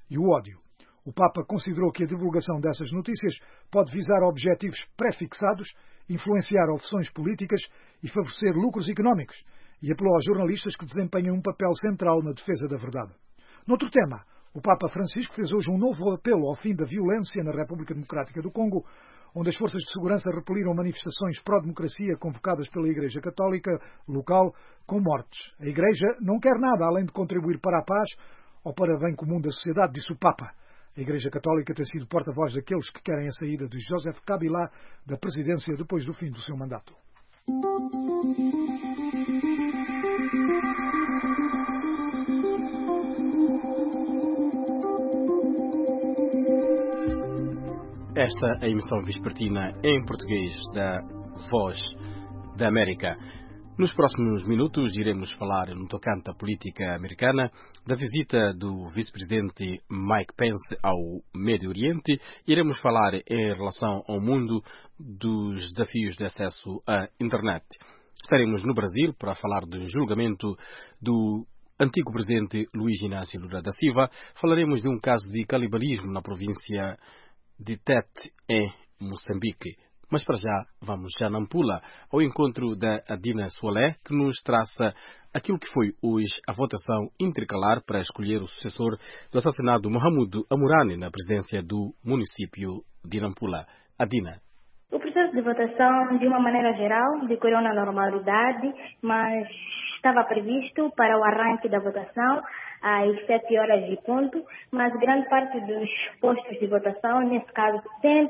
S2: e o ódio. O Papa considerou que a divulgação dessas notícias pode visar objetivos pré-fixados, influenciar opções políticas e favorecer lucros económicos, e apelou aos jornalistas que desempenham um papel central na defesa da verdade. Noutro tema, o Papa Francisco fez hoje um novo apelo ao fim da violência na República Democrática do Congo, onde as forças de segurança repeliram manifestações pró-democracia convocadas pela Igreja Católica local com mortes. A Igreja não quer nada além de contribuir para a paz ou para o bem comum da sociedade, disse o Papa. A Igreja Católica tem sido porta-voz daqueles que querem a saída de Joseph Kabila da presidência depois do fim do seu mandato.
S6: Esta é a emissão vespertina em português da Voz da América. Nos próximos minutos iremos falar no tocante à política americana, da visita do vice-presidente Mike Pence ao Médio Oriente. Iremos falar em relação ao mundo dos desafios de acesso à internet. Estaremos no Brasil para falar do julgamento do antigo presidente Luiz Inácio Lula da Silva. Falaremos de um caso de canibalismo na província de Tete, em Moçambique. Mas para já, vamos já Nampula, ao encontro da Adina Soalé, que nos traça aquilo que foi hoje a votação intercalar para escolher o sucessor do assassinado Mohamed Amurani na presidência do município de Nampula. Adina.
S7: O processo de votação, de uma maneira geral, decorreu na normalidade, mas estava previsto para o arranque da votação às 7 horas de ponto, mas grande parte dos postos de votação, nesse caso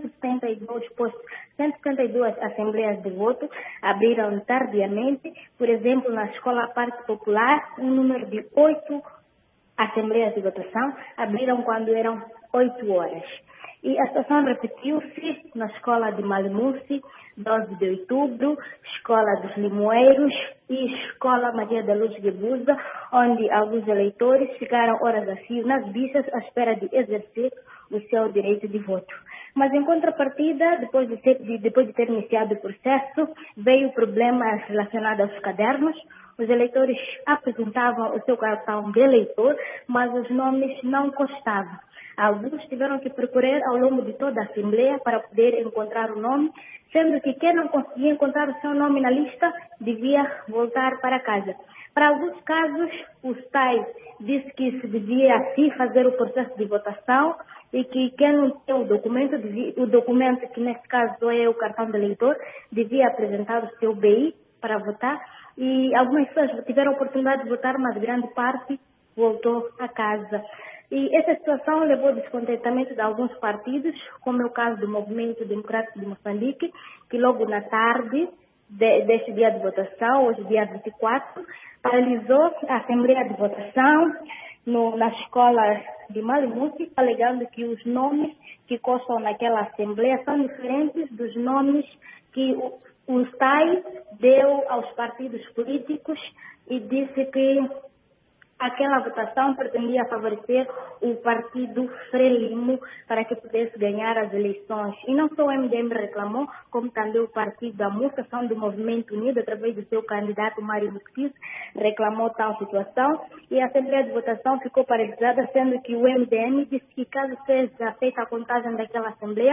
S7: 172 assembleias de voto, abriram tardiamente. Por exemplo, na Escola Parque Popular, um número de 8 assembleias de votação abriram quando eram 8 horas. E a situação repetiu-se na Escola de Malimusi, 12 de outubro, Escola dos Limoeiros e Escola Maria da Luz de Buza, onde alguns eleitores ficaram horas a fio nas bichas à espera de exercer o seu direito de voto. Mas em contrapartida, depois de ter iniciado o processo, veio o problema relacionado aos cadernos. Os eleitores apresentavam o seu cartão de eleitor, mas os nomes não constavam. Alguns tiveram que procurar ao longo de toda a Assembleia para poder encontrar o nome, sendo que quem não conseguia encontrar o seu nome na lista devia voltar para casa. Para alguns casos, o STAI disse que se devia assim fazer o processo de votação e que quem não tem o documento, que nesse caso é o cartão de eleitor, devia apresentar o seu BI para votar. E algumas pessoas tiveram a oportunidade de votar, mas grande parte voltou a casa. E essa situação levou ao descontentamento de alguns partidos, como é o caso do Movimento Democrático de Moçambique, que logo na tarde deste dia de votação, hoje dia 24, paralisou a Assembleia de Votação na Escola de Malimusi, alegando que os nomes que constam naquela Assembleia são diferentes dos nomes que o STAI deu aos partidos políticos e disse que aquela votação pretendia favorecer o partido Frelimo para que pudesse ganhar as eleições. E não só o MDM reclamou, como também o partido da Associação do Movimento Unido, através do seu candidato Mário Muktis, reclamou tal situação. E a Assembleia de Votação ficou paralisada, sendo que o MDM disse que caso seja feita a contagem daquela Assembleia,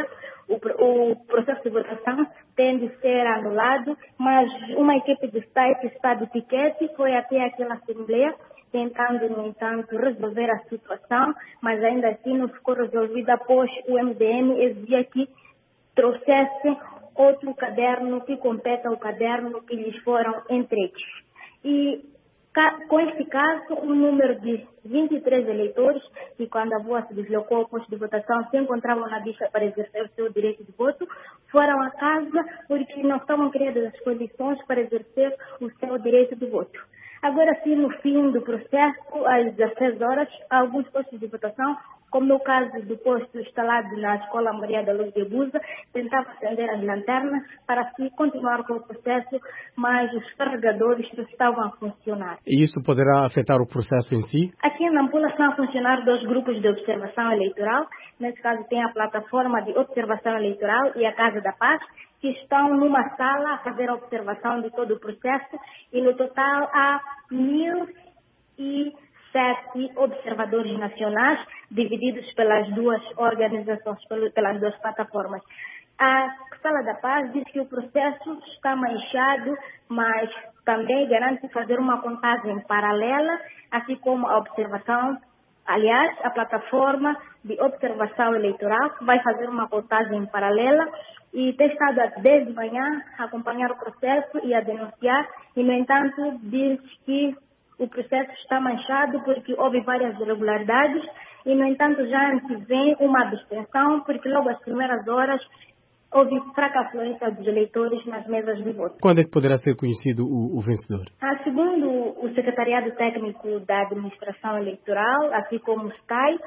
S7: o processo de votação tem de ser anulado, mas uma equipe de site está de piquete, foi até aquela Assembleia, tentando, no entanto, resolver a situação, mas ainda assim não ficou resolvida, pois o MDM exigia que trouxesse outro caderno que compete ao caderno que lhes foram entregues. E com este caso, um número de 23 eleitores, que quando a voa se deslocou ao posto de votação, se encontravam na lista para exercer o seu direito de voto, foram a casa porque não estavam criadas as condições para exercer o seu direito de voto. Agora sim, no fim do processo, às 16 horas, alguns postos de votação, como no caso do posto instalado na Escola Maria da Luz de Buza, tentavam acender as lanternas para assim continuar com o processo, mas os carregadores não estavam a funcionar.
S6: E isso poderá afetar o processo em si?
S7: Aqui em Nampula estão a funcionar 2 grupos de observação eleitoral. Nesse caso tem a plataforma de observação eleitoral e a Casa da Paz, que estão numa sala a fazer a observação de todo o processo, e no total há 1.100 7 observadores nacionais, divididos pelas duas organizações, pelas duas plataformas. A Sala da Paz diz que o processo está manchado, mas também garante fazer uma contagem paralela, assim como a observação. Aliás, a plataforma de observação eleitoral vai fazer uma contagem paralela e tem estado desde manhã a acompanhar o processo e a denunciar, e, no entanto, diz que o processo está manchado porque houve várias irregularidades e, no entanto, já antevém uma abstenção porque logo às primeiras horas houve fraca afluência dos eleitores nas mesas de voto.
S6: Quando é que poderá ser conhecido o vencedor?
S7: Segundo o Secretariado Técnico da Administração Eleitoral, assim como o STAI,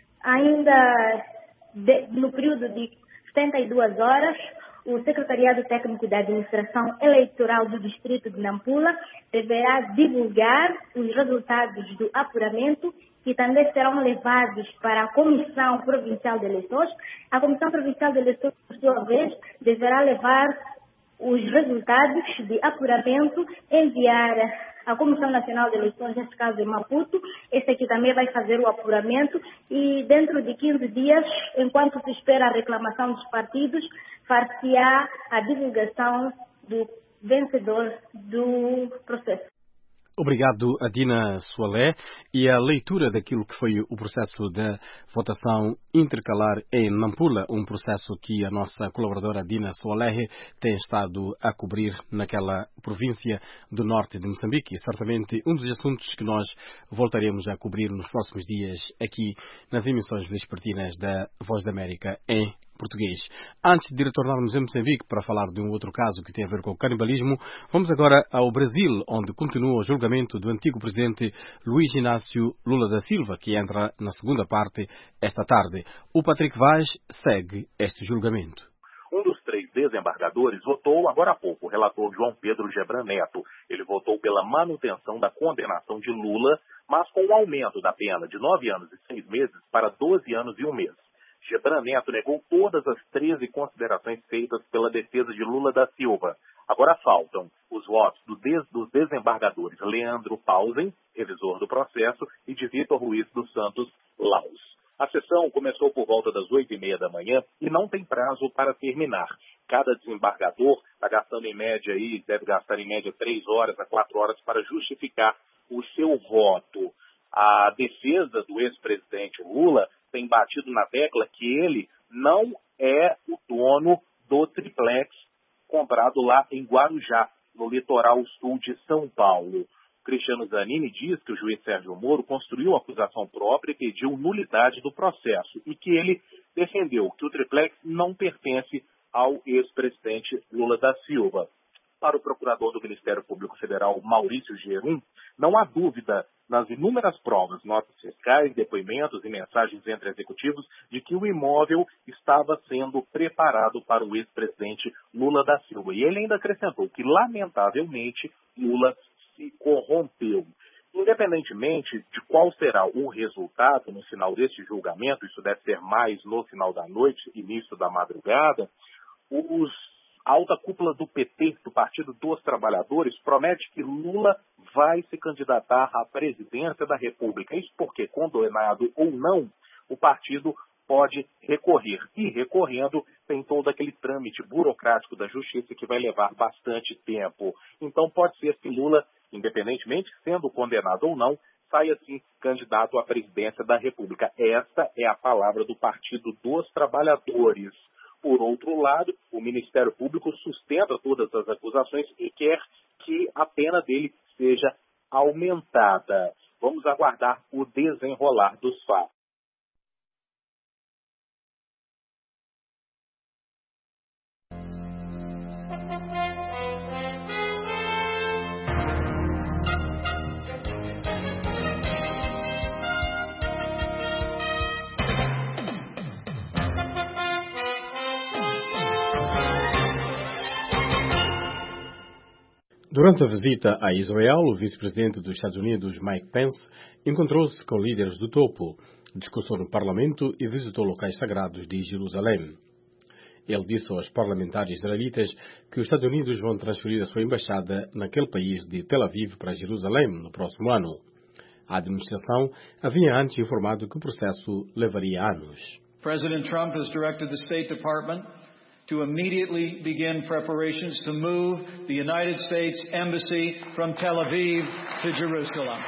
S7: ainda no período de 72 horas, o Secretariado Técnico da Administração Eleitoral do Distrito de Nampula deverá divulgar os resultados do apuramento, que também serão levados para a Comissão Provincial de Eleições. A Comissão Provincial de Eleições, por sua vez, deverá levar os resultados de apuramento, enviar à Comissão Nacional de Eleições, nesse caso em Maputo. Esse aqui também vai fazer o apuramento e dentro de 15 dias, enquanto se espera a reclamação dos partidos, far-se-á a divulgação do vencedor do processo.
S6: Obrigado, Adina Soalé. E a leitura daquilo que foi o processo de votação intercalar em Nampula, um processo que a nossa colaboradora Adina Soalé tem estado a cobrir naquela província do norte de Moçambique. E certamente um dos assuntos que nós voltaremos a cobrir nos próximos dias aqui nas emissões vespertinas da Voz da América em português. Antes de retornarmos a Moçambique para falar de um outro caso que tem a ver com o canibalismo, vamos agora ao Brasil, onde continua o julgamento do antigo presidente Luiz Inácio Lula da Silva, que entra na segunda parte esta tarde. O Patrick Vaz segue este julgamento.
S22: Um dos 3 desembargadores votou agora há pouco, o relator João Pedro Gebran Neto. Ele votou pela manutenção da condenação de Lula, mas com o aumento da pena de 9 anos e 6 meses para 12 anos e 1 mês. Gebran Neto negou todas as 13 considerações feitas pela defesa de Lula da Silva. Agora faltam os votos dos desembargadores Leandro Pausen, revisor do processo, e de Vitor Ruiz dos Santos Laus. A sessão começou por volta das 8h30 da manhã e não tem prazo para terminar. Cada desembargador está gastando deve gastar em média 3 horas a 4 horas para justificar o seu voto. A defesa do ex-presidente Lula tem batido na tecla que ele não é o dono do triplex comprado lá em Guarujá, no litoral sul de São Paulo. Cristiano Zanini diz que o juiz Sérgio Moro construiu a acusação própria e pediu nulidade do processo e que ele defendeu que o triplex não pertence ao ex-presidente Lula da Silva. Para o procurador do Ministério Público Federal, Maurício Gerum, não há dúvida nas inúmeras provas, notas fiscais, depoimentos e mensagens entre executivos de que o imóvel estava sendo preparado para o ex-presidente Lula da Silva. E ele ainda acrescentou que, lamentavelmente, Lula se corrompeu. Independentemente de qual será o resultado no final deste julgamento, isso deve ser mais no final da noite, início da madrugada, a alta cúpula do PT, do Partido dos Trabalhadores, promete que Lula vai se candidatar à presidência da República. Isso porque, condenado ou não, o partido pode recorrer. E, recorrendo, tem todo aquele trâmite burocrático da justiça que vai levar bastante tempo. Então, pode ser que Lula, independentemente sendo condenado ou não, saia, assim, candidato à presidência da República. Esta é a palavra do Partido dos Trabalhadores. Por outro lado, o Ministério Público sustenta todas as acusações e quer que a pena dele seja aumentada. Vamos aguardar o desenrolar dos fatos.
S6: Durante a visita a Israel, o vice-presidente dos Estados Unidos, Mike Pence, encontrou-se com líderes do topo, discursou no Parlamento e visitou locais sagrados de Jerusalém. Ele disse aos parlamentares israelitas que os Estados Unidos vão transferir a sua embaixada naquele país de Tel Aviv para Jerusalém no próximo ano. A administração havia antes informado que o processo levaria anos.
S8: President Trump has directed the State Department to immediately begin preparations to move the United States Embassy from Tel Aviv to Jerusalem.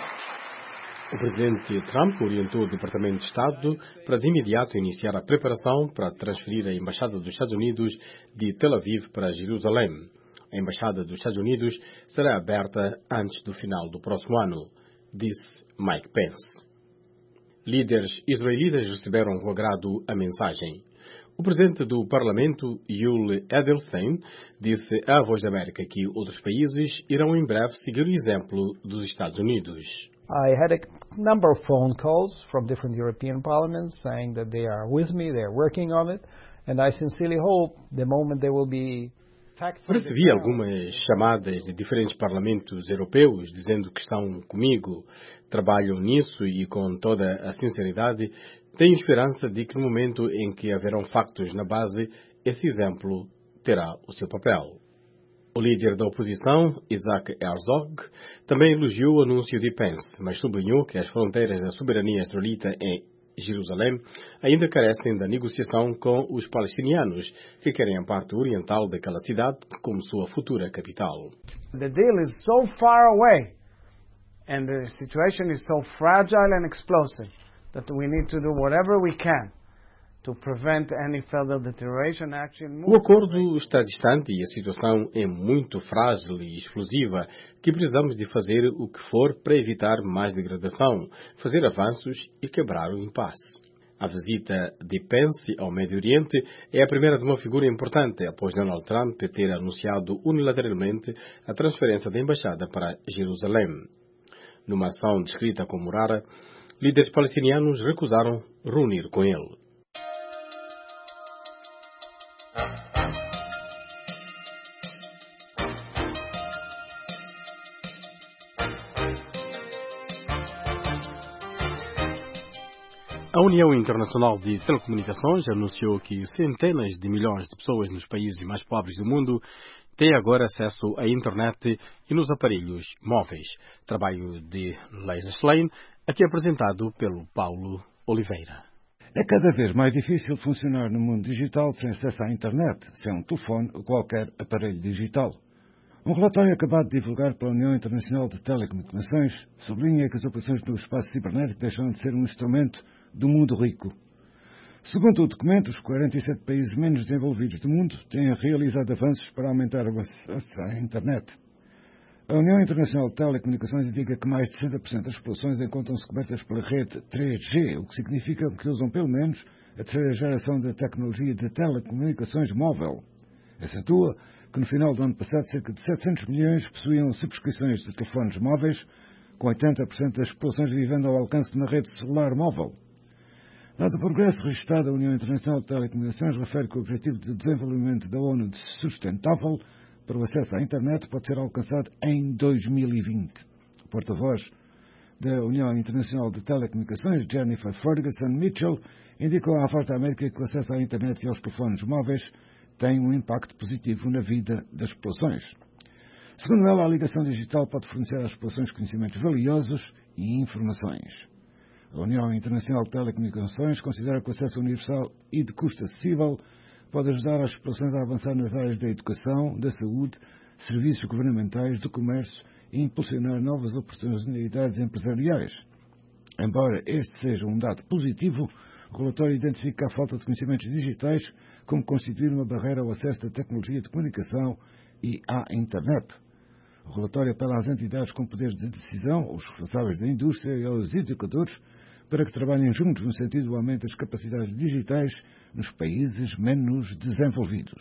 S6: O presidente Trump orientou o Departamento de Estado para de imediato iniciar a preparação para transferir a Embaixada dos Estados Unidos de Tel Aviv para Jerusalém. A Embaixada dos Estados Unidos será aberta antes do final do próximo ano, disse Mike Pence. Líderes israelitas receberam com agrado a mensagem. O presidente do Parlamento, Yul Edelstein, disse à Voz da América que outros países irão em breve seguir o exemplo dos Estados Unidos.
S11: I had a number of phone calls from different European parliaments saying that they are with me, they are working on it, and I sincerely hope the moment there will be facts.
S6: Recebi algumas chamadas de diferentes parlamentos europeus dizendo que estão comigo, trabalham nisso e com toda a sinceridade tenho esperança de que no momento em que haverão factos na base, esse exemplo terá o seu papel. O líder da oposição, Isaac Herzog, também elogiou o anúncio de Pence, mas sublinhou que as fronteiras da soberania israelita em Jerusalém ainda carecem da negociação com os palestinianos, que querem a parte oriental daquela cidade como sua futura capital.
S23: The deal is so far away and the situation is so fragile and explosive that we need to do whatever we can to prevent any further deterioration.
S6: O acordo está distante e a situação é muito frágil e explosiva que precisamos de fazer o que for para evitar mais degradação, fazer avanços e quebrar o impasse. A visita de Pence ao Médio Oriente é a primeira de uma figura importante após Donald Trump ter anunciado unilateralmente a transferência da embaixada para Jerusalém. Numa ação descrita como rara, líderes palestinianos recusaram reunir com ele. A União Internacional de Telecomunicações anunciou que centenas de milhões de pessoas nos países mais pobres do mundo têm agora acesso à internet e nos aparelhos móveis. Trabalho de Leisa Schlein, aqui apresentado pelo Paulo Oliveira.
S24: É cada vez mais difícil funcionar no mundo digital sem acesso à internet, sem um telefone ou qualquer aparelho digital. Um relatório acabado de divulgar pela União Internacional de Telecomunicações sublinha que as operações no espaço cibernético deixam de ser um instrumento do mundo rico. Segundo o documento, os 47 países menos desenvolvidos do mundo têm realizado avanços para aumentar o acesso à internet. A União Internacional de Telecomunicações indica que mais de 60% das populações encontram-se cobertas pela rede 3G, o que significa que usam pelo menos a terceira geração da tecnologia de telecomunicações móvel. Acentua que no final do ano passado cerca de 700 milhões possuíam subscrições de telefones móveis, com 80% das populações vivendo ao alcance de uma rede celular móvel. Dado o progresso registrado, a União Internacional de Telecomunicações refere que o Objetivo de Desenvolvimento da ONU de Sustentável para o acesso à internet pode ser alcançado em 2020. O porta-voz da União Internacional de Telecomunicações, Jennifer Ferguson Mitchell, indicou à Voz da América que o acesso à internet e aos telefones móveis tem um impacto positivo na vida das populações. Segundo ela, a ligação digital pode fornecer às populações conhecimentos valiosos e informações. A União Internacional de Telecomunicações considera que o acesso universal e de custo acessível pode ajudar as populações a avançar nas áreas da educação, da saúde, serviços governamentais, do comércio e impulsionar novas oportunidades empresariais. Embora este seja um dado positivo, o relatório identifica a falta de conhecimentos digitais como constituir uma barreira ao acesso da tecnologia de comunicação e à internet. O relatório apela às entidades com poderes de decisão, aos responsáveis da indústria e aos educadores para que trabalhem juntos no sentido do aumento das capacidades digitais nos países menos desenvolvidos.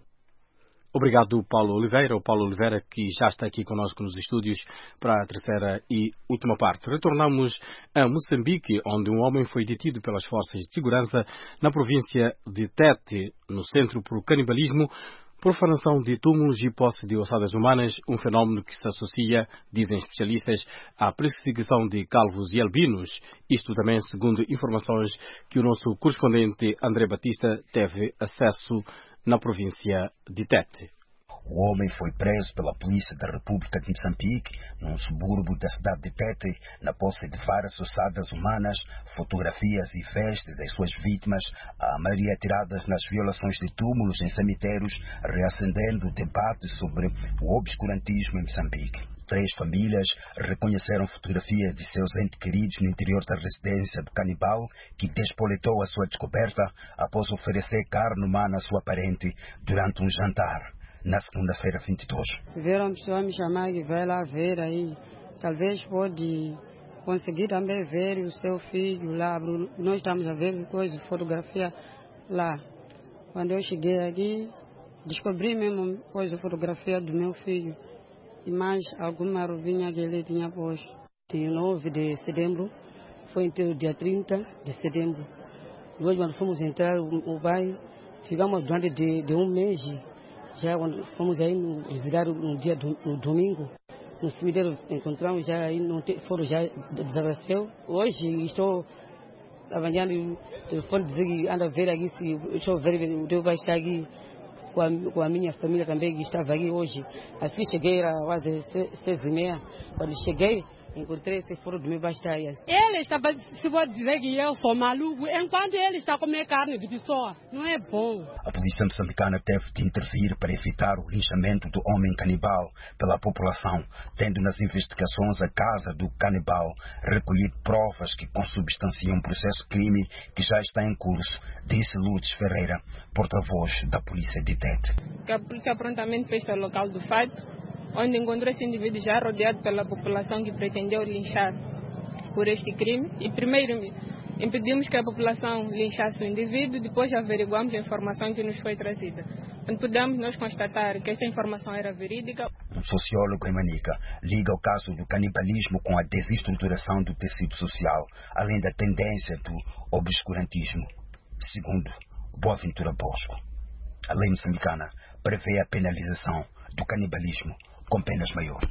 S6: Obrigado, Paulo Oliveira. O Paulo Oliveira que já está aqui conosco nos estúdios para a terceira e última parte. Retornamos a Moçambique, onde um homem foi detido pelas forças de segurança na província de Tete, no centro por canibalismo, profanação de túmulos e posse de ossadas humanas, um fenómeno que se associa, dizem especialistas, à perseguição de calvos e albinos. Isto também segundo informações que o nosso correspondente André Batista teve acesso na província de Tete.
S9: O homem foi preso pela Polícia da República de Moçambique, num subúrbio da cidade de Tete, na posse de várias ossadas humanas, fotografias e vestes das suas vítimas, a maioria tiradas nas violações de túmulos em cemitérios, reacendendo o debate sobre o obscurantismo em Moçambique. 3 famílias reconheceram fotografias de seus entes queridos no interior da residência do canibal, que despoletou a sua descoberta após oferecer carne humana à sua parente durante um jantar, na segunda-feira 22.
S10: Viram a pessoa me chamar e vai lá ver aí. Talvez pode conseguir também ver o seu filho lá. Nós estamos a ver fotografia lá. Quando eu cheguei aqui, descobri mesmo fotografia do meu filho. E mais alguma roupinha que ele tinha posto. Dia 9 de setembro, foi até o dia 30 de setembro. Nós, quando fomos entrar no bairro, ficamos durante de um mês. Já quando fomos aí visitar no domingo, no cemitério encontramos já aí, foram já desapareceu. Hoje estou trabalhando o telefone, dizer que anda a ver aqui, se estou vendo, eu vai estar aqui com a minha família também, que estava aqui hoje. Assim cheguei, era quase 6h30. Quando cheguei, encontrei esse foro do meu bastalha.
S12: Ele estava, se pode dizer que eu sou maluco, enquanto ele está a comer carne de pessoa. Não é bom.
S9: A polícia moçambicana teve de intervir para evitar o linchamento do homem canibal pela população, tendo nas investigações a casa do canibal recolhido provas que consubstanciam um processo crime que já está em curso, disse Lourdes Ferreira, porta-voz da polícia de Tete.
S16: A polícia prontamente fez o local do fato, onde encontrou esse indivíduo já rodeado pela população que pretendeu linchar por este crime. E primeiro impedimos que a população linchasse o indivíduo, depois averiguamos a informação que nos foi trazida. Quando pudemos nós constatar que essa informação era verídica.
S9: Um sociólogo em Manica liga o caso do canibalismo com a desestruturação do tecido social, além da tendência do obscurantismo, segundo Boaventura Bosco. A lei moçambicana prevê a penalização do canibalismo com penas maiores.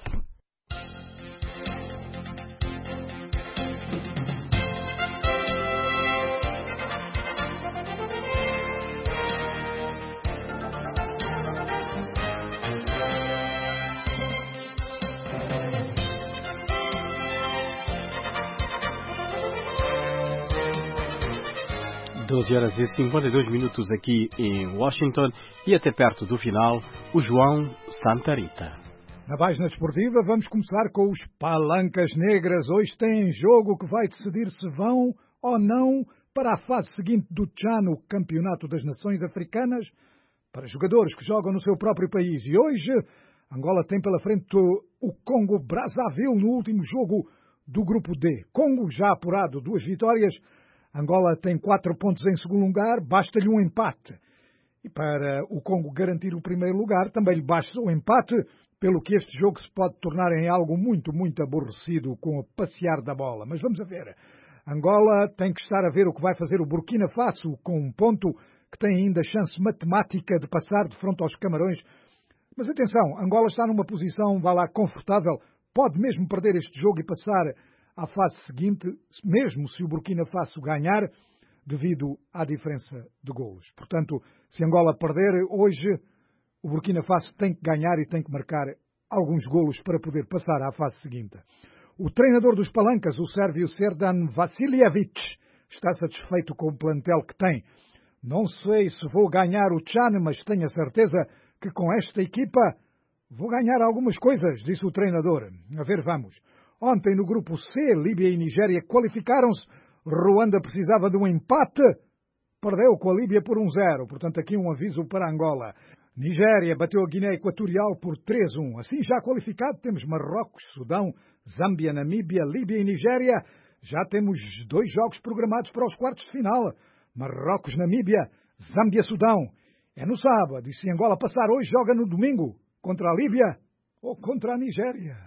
S6: Horas e 52 minutos aqui em Washington e até perto do final, o João Santa Rita.
S2: Na página desportiva vamos começar com os Palancas Negras. Hoje tem jogo que vai decidir se vão ou não para a fase seguinte do CHAN, o Campeonato das Nações Africanas, para jogadores que jogam no seu próprio país. E hoje Angola tem pela frente o Congo Brazzaville no último jogo do Grupo D. Congo já apurado 2 vitórias. Angola tem 4 pontos em segundo lugar, basta-lhe um empate. E para o Congo garantir o primeiro lugar, também lhe basta um empate, pelo que este jogo se pode tornar em algo muito, muito aborrecido com o passear da bola. Mas vamos a ver. Angola tem que estar a ver o que vai fazer o Burkina Faso, com um ponto que tem ainda chance matemática de passar de frente aos Camarões. Mas atenção, Angola está numa posição, vá lá, confortável, pode mesmo perder este jogo e passar à fase seguinte, mesmo se o Burkina Faso ganhar, devido à diferença de golos. Portanto, se Angola perder hoje, o Burkina Faso tem que ganhar e tem que marcar alguns golos para poder passar à fase seguinte. O treinador dos Palancas, o sérvio Serdan Vasiljevic, está satisfeito com o plantel que tem. Não sei se vou ganhar o CHAN, mas tenho a certeza que com esta equipa vou ganhar algumas coisas, disse o treinador. A ver, vamos. Ontem, no grupo C, Líbia e Nigéria qualificaram-se. Ruanda precisava de um empate. Perdeu com a Líbia por 1-0. Portanto, aqui um aviso para Angola. Nigéria bateu a Guiné Equatorial por 3-1. Assim, já qualificado, temos Marrocos, Sudão, Zâmbia, Namíbia, Líbia e Nigéria. Já temos 2 jogos programados para os quartos de final. Marrocos, Namíbia, Zâmbia, Sudão. É no sábado. E se Angola passar hoje, joga no domingo. Contra a Líbia ou contra a Nigéria.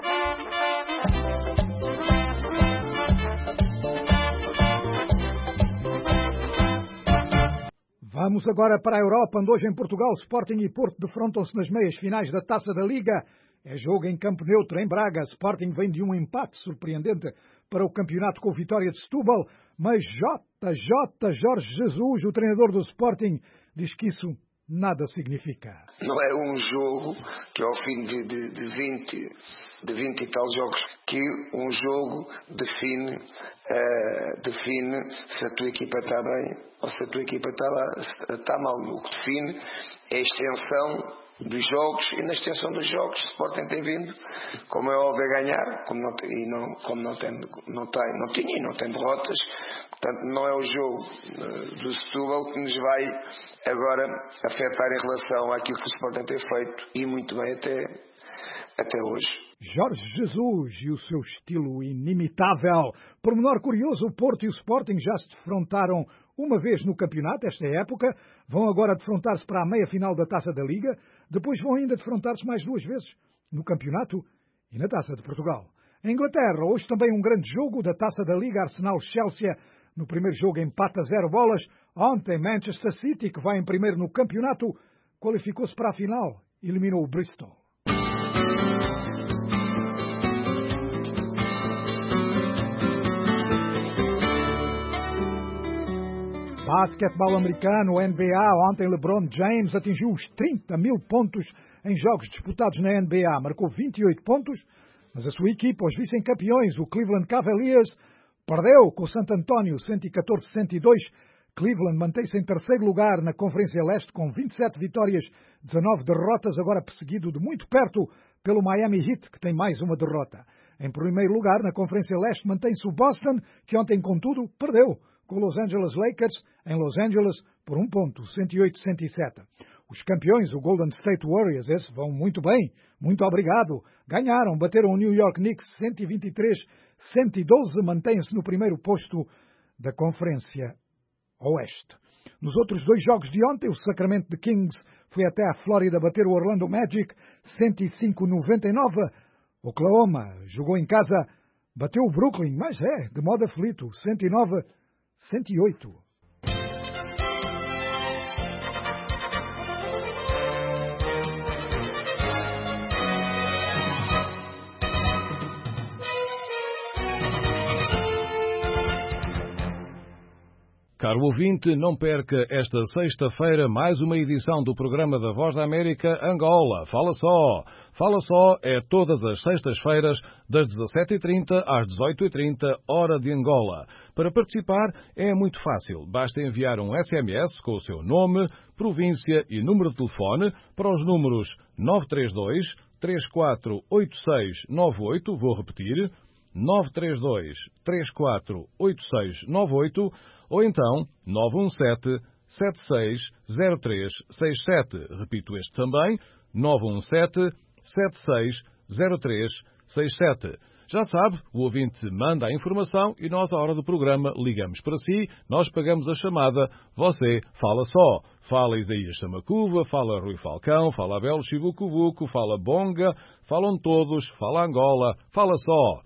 S2: Vamos agora para a Europa, onde hoje em Portugal, Sporting e Porto defrontam-se nas meias finais da Taça da Liga. É jogo em campo neutro, em Braga. Sporting vem de um empate surpreendente para o campeonato com vitória de Setúbal, mas Jorge Jesus, o treinador do Sporting, diz que isso nada significa.
S1: Não é um jogo que ao fim de 20 e tal jogos que um jogo define se a tua equipa está bem ou se a tua equipa está mal. O que define é a extensão dos jogos, e na extensão dos jogos o Sporting tem vindo, como é óbvio, a ganhar, como não tinha e não tem derrotas. Portanto, não é o jogo do Setúbal que nos vai agora afetar em relação àquilo que o Sporting tem feito, e muito bem até hoje.
S2: Jorge Jesus e o seu estilo inimitável. Por menor curioso, o Porto e o Sporting já se defrontaram uma vez no campeonato, esta época. Vão agora defrontar-se para a meia-final da Taça da Liga. Depois vão ainda defrontar-se mais 2 vezes no campeonato e na Taça de Portugal. Em Inglaterra, hoje também um grande jogo da Taça da Liga, Arsenal-Chelsea. No primeiro jogo empata 0 bolas. Ontem, Manchester City, que vai em primeiro no campeonato, qualificou-se para a final. Eliminou o Bristol. Basquetebol americano, NBA, ontem LeBron James atingiu os 30 mil pontos em jogos disputados na NBA. Marcou 28 pontos, mas a sua equipa, os vicecampeões, o Cleveland Cavaliers, perdeu com o San Antonio 114-102. Cleveland mantém-se em terceiro lugar na Conferência Leste com 27 vitórias, 19 derrotas, agora perseguido de muito perto pelo Miami Heat, que tem mais uma derrota. Em primeiro lugar, na Conferência Leste, mantém-se o Boston, que ontem, contudo, perdeu com Los Angeles Lakers em Los Angeles por 1 ponto, 108-107. Os campeões, o Golden State Warriors, esses vão muito bem, muito obrigado. Ganharam, bateram o New York Knicks 123-112, mantêm-se no primeiro posto da Conferência Oeste. Nos outros 2 jogos de ontem, o Sacramento Kings foi até a Flórida bater o Orlando Magic 105-99. Oklahoma jogou em casa, bateu o Brooklyn, mas de modo aflito, 109-108.
S19: Caro ouvinte, não perca esta sexta-feira mais uma edição do programa da Voz da América Angola. Fala só! Fala só é todas as sextas-feiras, das 17h30 às 18h30, hora de Angola. Para participar é muito fácil. Basta enviar um SMS com o seu nome, província e número de telefone para os números 932 348698, vou repetir, 932 348698, ou então 917-760367. Repito este também, 917-760367. Já sabe, o ouvinte manda a informação e nós, à hora do programa, ligamos para si, nós pagamos a chamada, você fala só. Fala Isaías Samacuva, fala Rui Falcão, fala Abel Chibucubuco, fala Bonga, falam todos, fala Angola, fala só.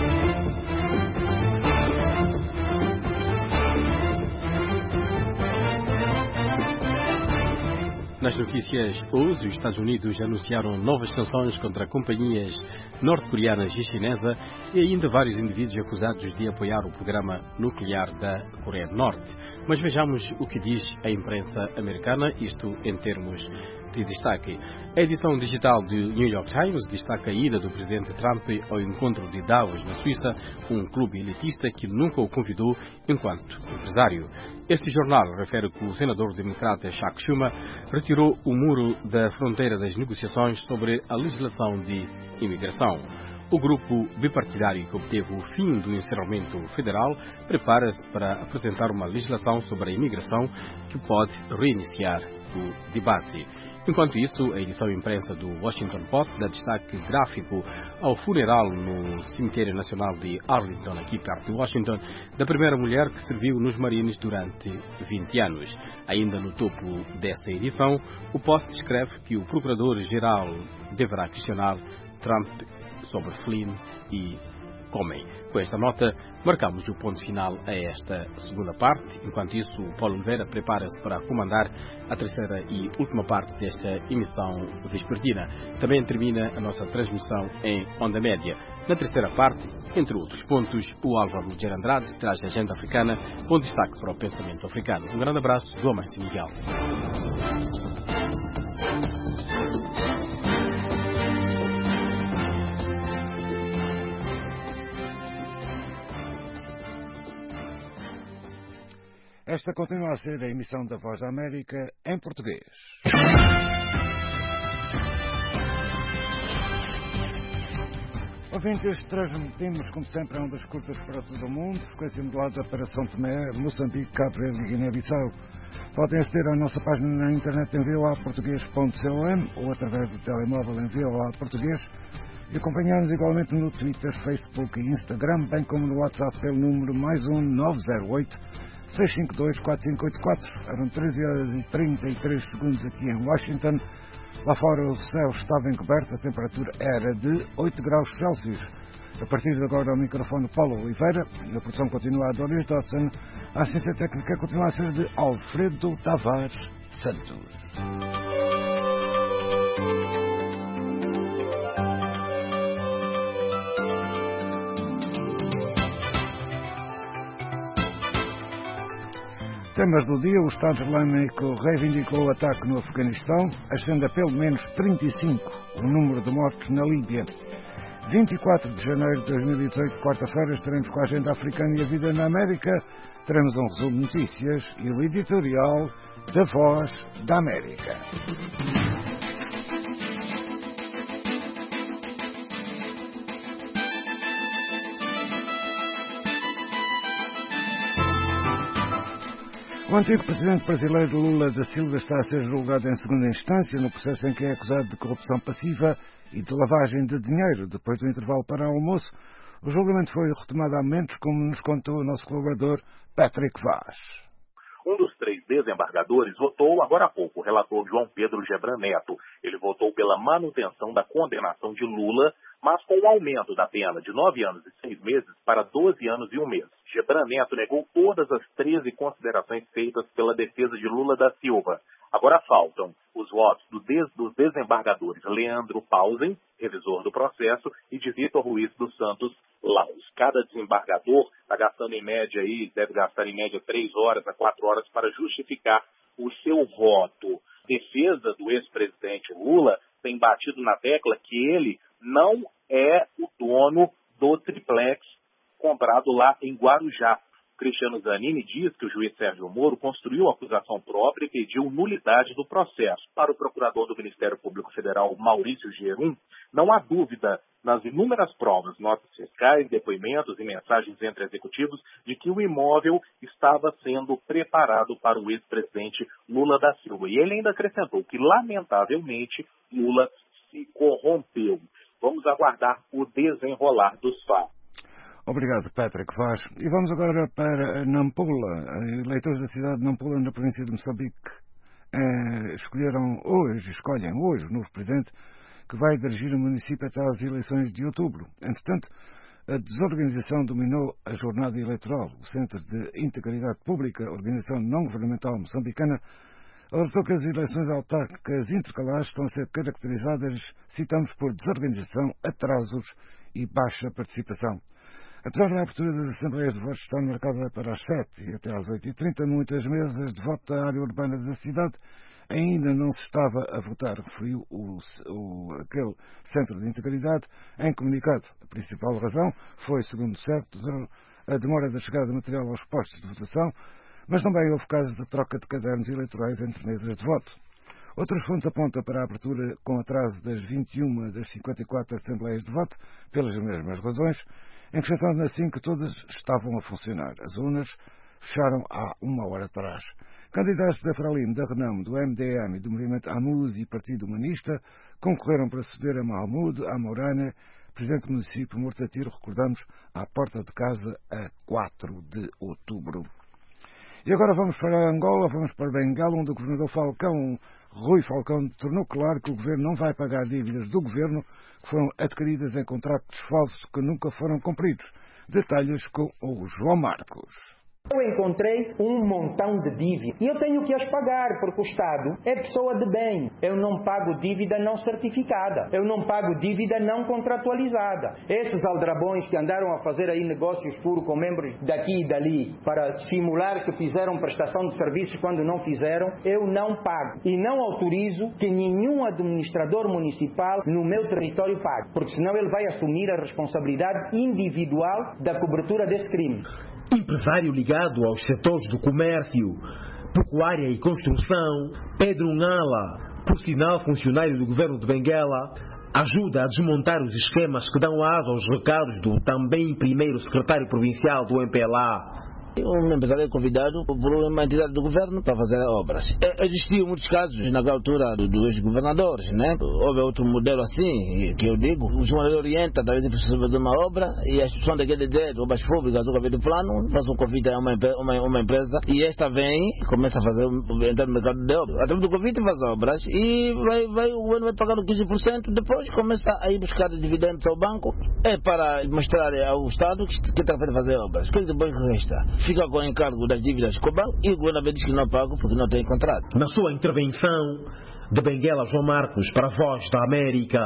S6: Nas notícias, hoje os Estados Unidos anunciaram novas sanções contra companhias norte-coreanas e chinesa e ainda vários indivíduos acusados de apoiar o programa nuclear da Coreia do Norte. Mas vejamos o que diz a imprensa americana, isto em termos de destaque. A edição digital do New York Times destaca a ida do presidente Trump ao encontro de Davos, na Suíça, um clube elitista que nunca o convidou enquanto empresário. Este jornal refere que o senador democrata Chuck Schumer retirou o muro da fronteira das negociações sobre a legislação de imigração. O grupo bipartidário que obteve o fim do encerramento federal prepara-se para apresentar uma legislação sobre a imigração que pode reiniciar o debate. Enquanto isso, a edição impressa do Washington Post dá destaque gráfico ao funeral no Cemitério Nacional de Arlington, aqui perto de Washington, da primeira mulher que serviu nos Marines durante 20 anos. Ainda no topo dessa edição, o Post escreve que o Procurador-Geral deverá questionar Trump sobre Flynn e Comey. Com esta nota, marcamos o ponto final a esta segunda parte. Enquanto isso, o Paulo Oliveira prepara-se para comandar a terceira e última parte desta emissão vespertina. Também termina a nossa transmissão em onda média. Na terceira parte, entre outros pontos, o Álvaro Lugero Andrade traz a agenda africana com destaque para o pensamento africano. Um grande abraço do Amâncio Miguel.
S24: Esta continua a ser a emissão da Voz da América em português. Ouvintes, transmitimos, como sempre, ondas curtas para todo o mundo, frequência modulada para São Tomé, Moçambique, Cabo Verde e Guiné-Bissau. Podem aceder à nossa página na internet em voaportuguês.com ou através do telemóvel em VOA Português e acompanhar-nos igualmente no Twitter, Facebook e Instagram, bem como no WhatsApp pelo número +1 908 652 4584. Eram 13h33 aqui em Washington. Lá fora o céu estava encoberto, a temperatura era de 8 graus Celsius. A partir de agora ao microfone Paulo Oliveira, a produção continua a Doris Dodson, a assistência técnica continua a ser de Alfredo Tavares Santos. Temas do dia: o Estado Islâmico reivindicou o ataque no Afeganistão, ascende a pelo menos 35 o número de mortos na Líbia. 24 de janeiro de 2018, quarta-feira, estaremos com a agenda africana e a vida na América. Teremos um resumo de notícias e o editorial da Voz da América. O antigo presidente brasileiro Lula da Silva está a ser julgado em segunda instância no processo em que é acusado de corrupção passiva e de lavagem de dinheiro. Depois do intervalo para o almoço, o julgamento foi retomado há momentos, como nos contou o nosso colaborador Patrick Vaz.
S22: Um dos 3 desembargadores votou agora há pouco, o relator João Pedro Gebran Neto. Ele votou pela manutenção da condenação de Lula, mas com o aumento da pena de 9 anos e 6 meses para 12 anos e 1 mês. Gebran Neto negou todas as 13 considerações feitas pela defesa de Lula da Silva. Agora faltam os votos dos desembargadores Leandro Pausen, revisor do processo, e de Vitor Luiz dos Santos Laus. Cada desembargador está gastando deve gastar em média 3 horas a 4 horas para justificar o seu voto. A defesa do ex-presidente Lula tem batido na tecla que ele não é o dono do triplex comprado lá em Guarujá. Cristiano Zanini diz que o juiz Sérgio Moro construiu a acusação própria e pediu nulidade do processo. Para o procurador do Ministério Público Federal, Maurício Gerum, não há dúvida nas inúmeras provas, notas fiscais, depoimentos e mensagens entre executivos de que o imóvel estava sendo preparado para o ex-presidente Lula da Silva. E ele ainda acrescentou que, lamentavelmente, Lula se corrompeu. Vamos aguardar o desenrolar dos fatos.
S24: Obrigado, Patrick Vaz. E vamos agora para Nampula. Eleitores da cidade de Nampula, na província de Moçambique, escolhem hoje o novo presidente que vai dirigir o município até às eleições de outubro. Entretanto, a desorganização dominou a jornada eleitoral. O Centro de Integridade Pública, organização não-governamental moçambicana, alertou que as eleições autárquicas intercalares estão a ser caracterizadas, citamos, por desorganização, atrasos e baixa participação. Apesar da abertura das assembleias de votos estar marcada para as 7 e até às 8h30, muitas mesas de voto da área urbana da cidade ainda não se estava a votar, referiu aquele Centro de Integridade em comunicado. A principal razão foi, segundo certo, a demora da chegada de material aos postos de votação, mas também houve casos de troca de cadernos eleitorais entre mesas de voto. Outros fontes apontam para a abertura com atraso das 21 das 54 assembleias de voto, pelas mesmas razões, acrescentando assim que todas estavam a funcionar. As urnas fecharam há 1 hora atrás. Candidatos da Frelimo, da Renamo, do MDM e do Movimento Amuz e Partido Humanista concorreram para suceder a Mahmoud Amourane, presidente do município Mortatiro, recordamos, à porta de casa a 4 de outubro. E agora vamos para Angola, vamos para Bengala, onde o governador Rui Falcão, tornou claro que o governo não vai pagar dívidas do governo que foram adquiridas em contratos falsos que nunca foram cumpridos. Detalhes com o João Marcos.
S4: Eu encontrei um montão de dívida e eu tenho que as pagar porque o Estado é pessoa de bem. Eu não pago dívida não certificada. Eu não pago dívida não contratualizada. Esses aldrabões que andaram a fazer aí negócios furos com membros daqui e dali para simular que fizeram prestação de serviços quando não fizeram, eu não pago. E não autorizo que nenhum administrador municipal no meu território pague. Porque senão ele vai assumir a responsabilidade individual da cobertura desse crime.
S20: empresário ligado aos setores do comércio, pecuária e construção, Pedro Ngala, por sinal funcionário do governo de Benguela, ajuda a desmontar os esquemas que dão asa aos recados do também primeiro secretário provincial do MPLA.
S21: Um empresário é convidado por uma entidade do governo para fazer obras. Existiam muitos casos naquela altura dos governadores, né? Houve outro modelo assim, que eu digo, o jornal orienta, talvez precisa fazer uma obra, e a instituição daquele dizer, obras públicas, o governo plano, faz um convite a uma empresa, e esta vem, começa a fazer, entrar no mercado de obras. Através do convite faz obras, e o governo vai pagar 15%, depois começa a ir buscar dividendos ao banco, para mostrar ao Estado que está a fazer obras. Depois resta. Fica com o encargo das dívidas com o banco e o governo diz que não paga porque não tem contrato.
S20: Na sua intervenção, de Benguela João Marcos para a Voz da América.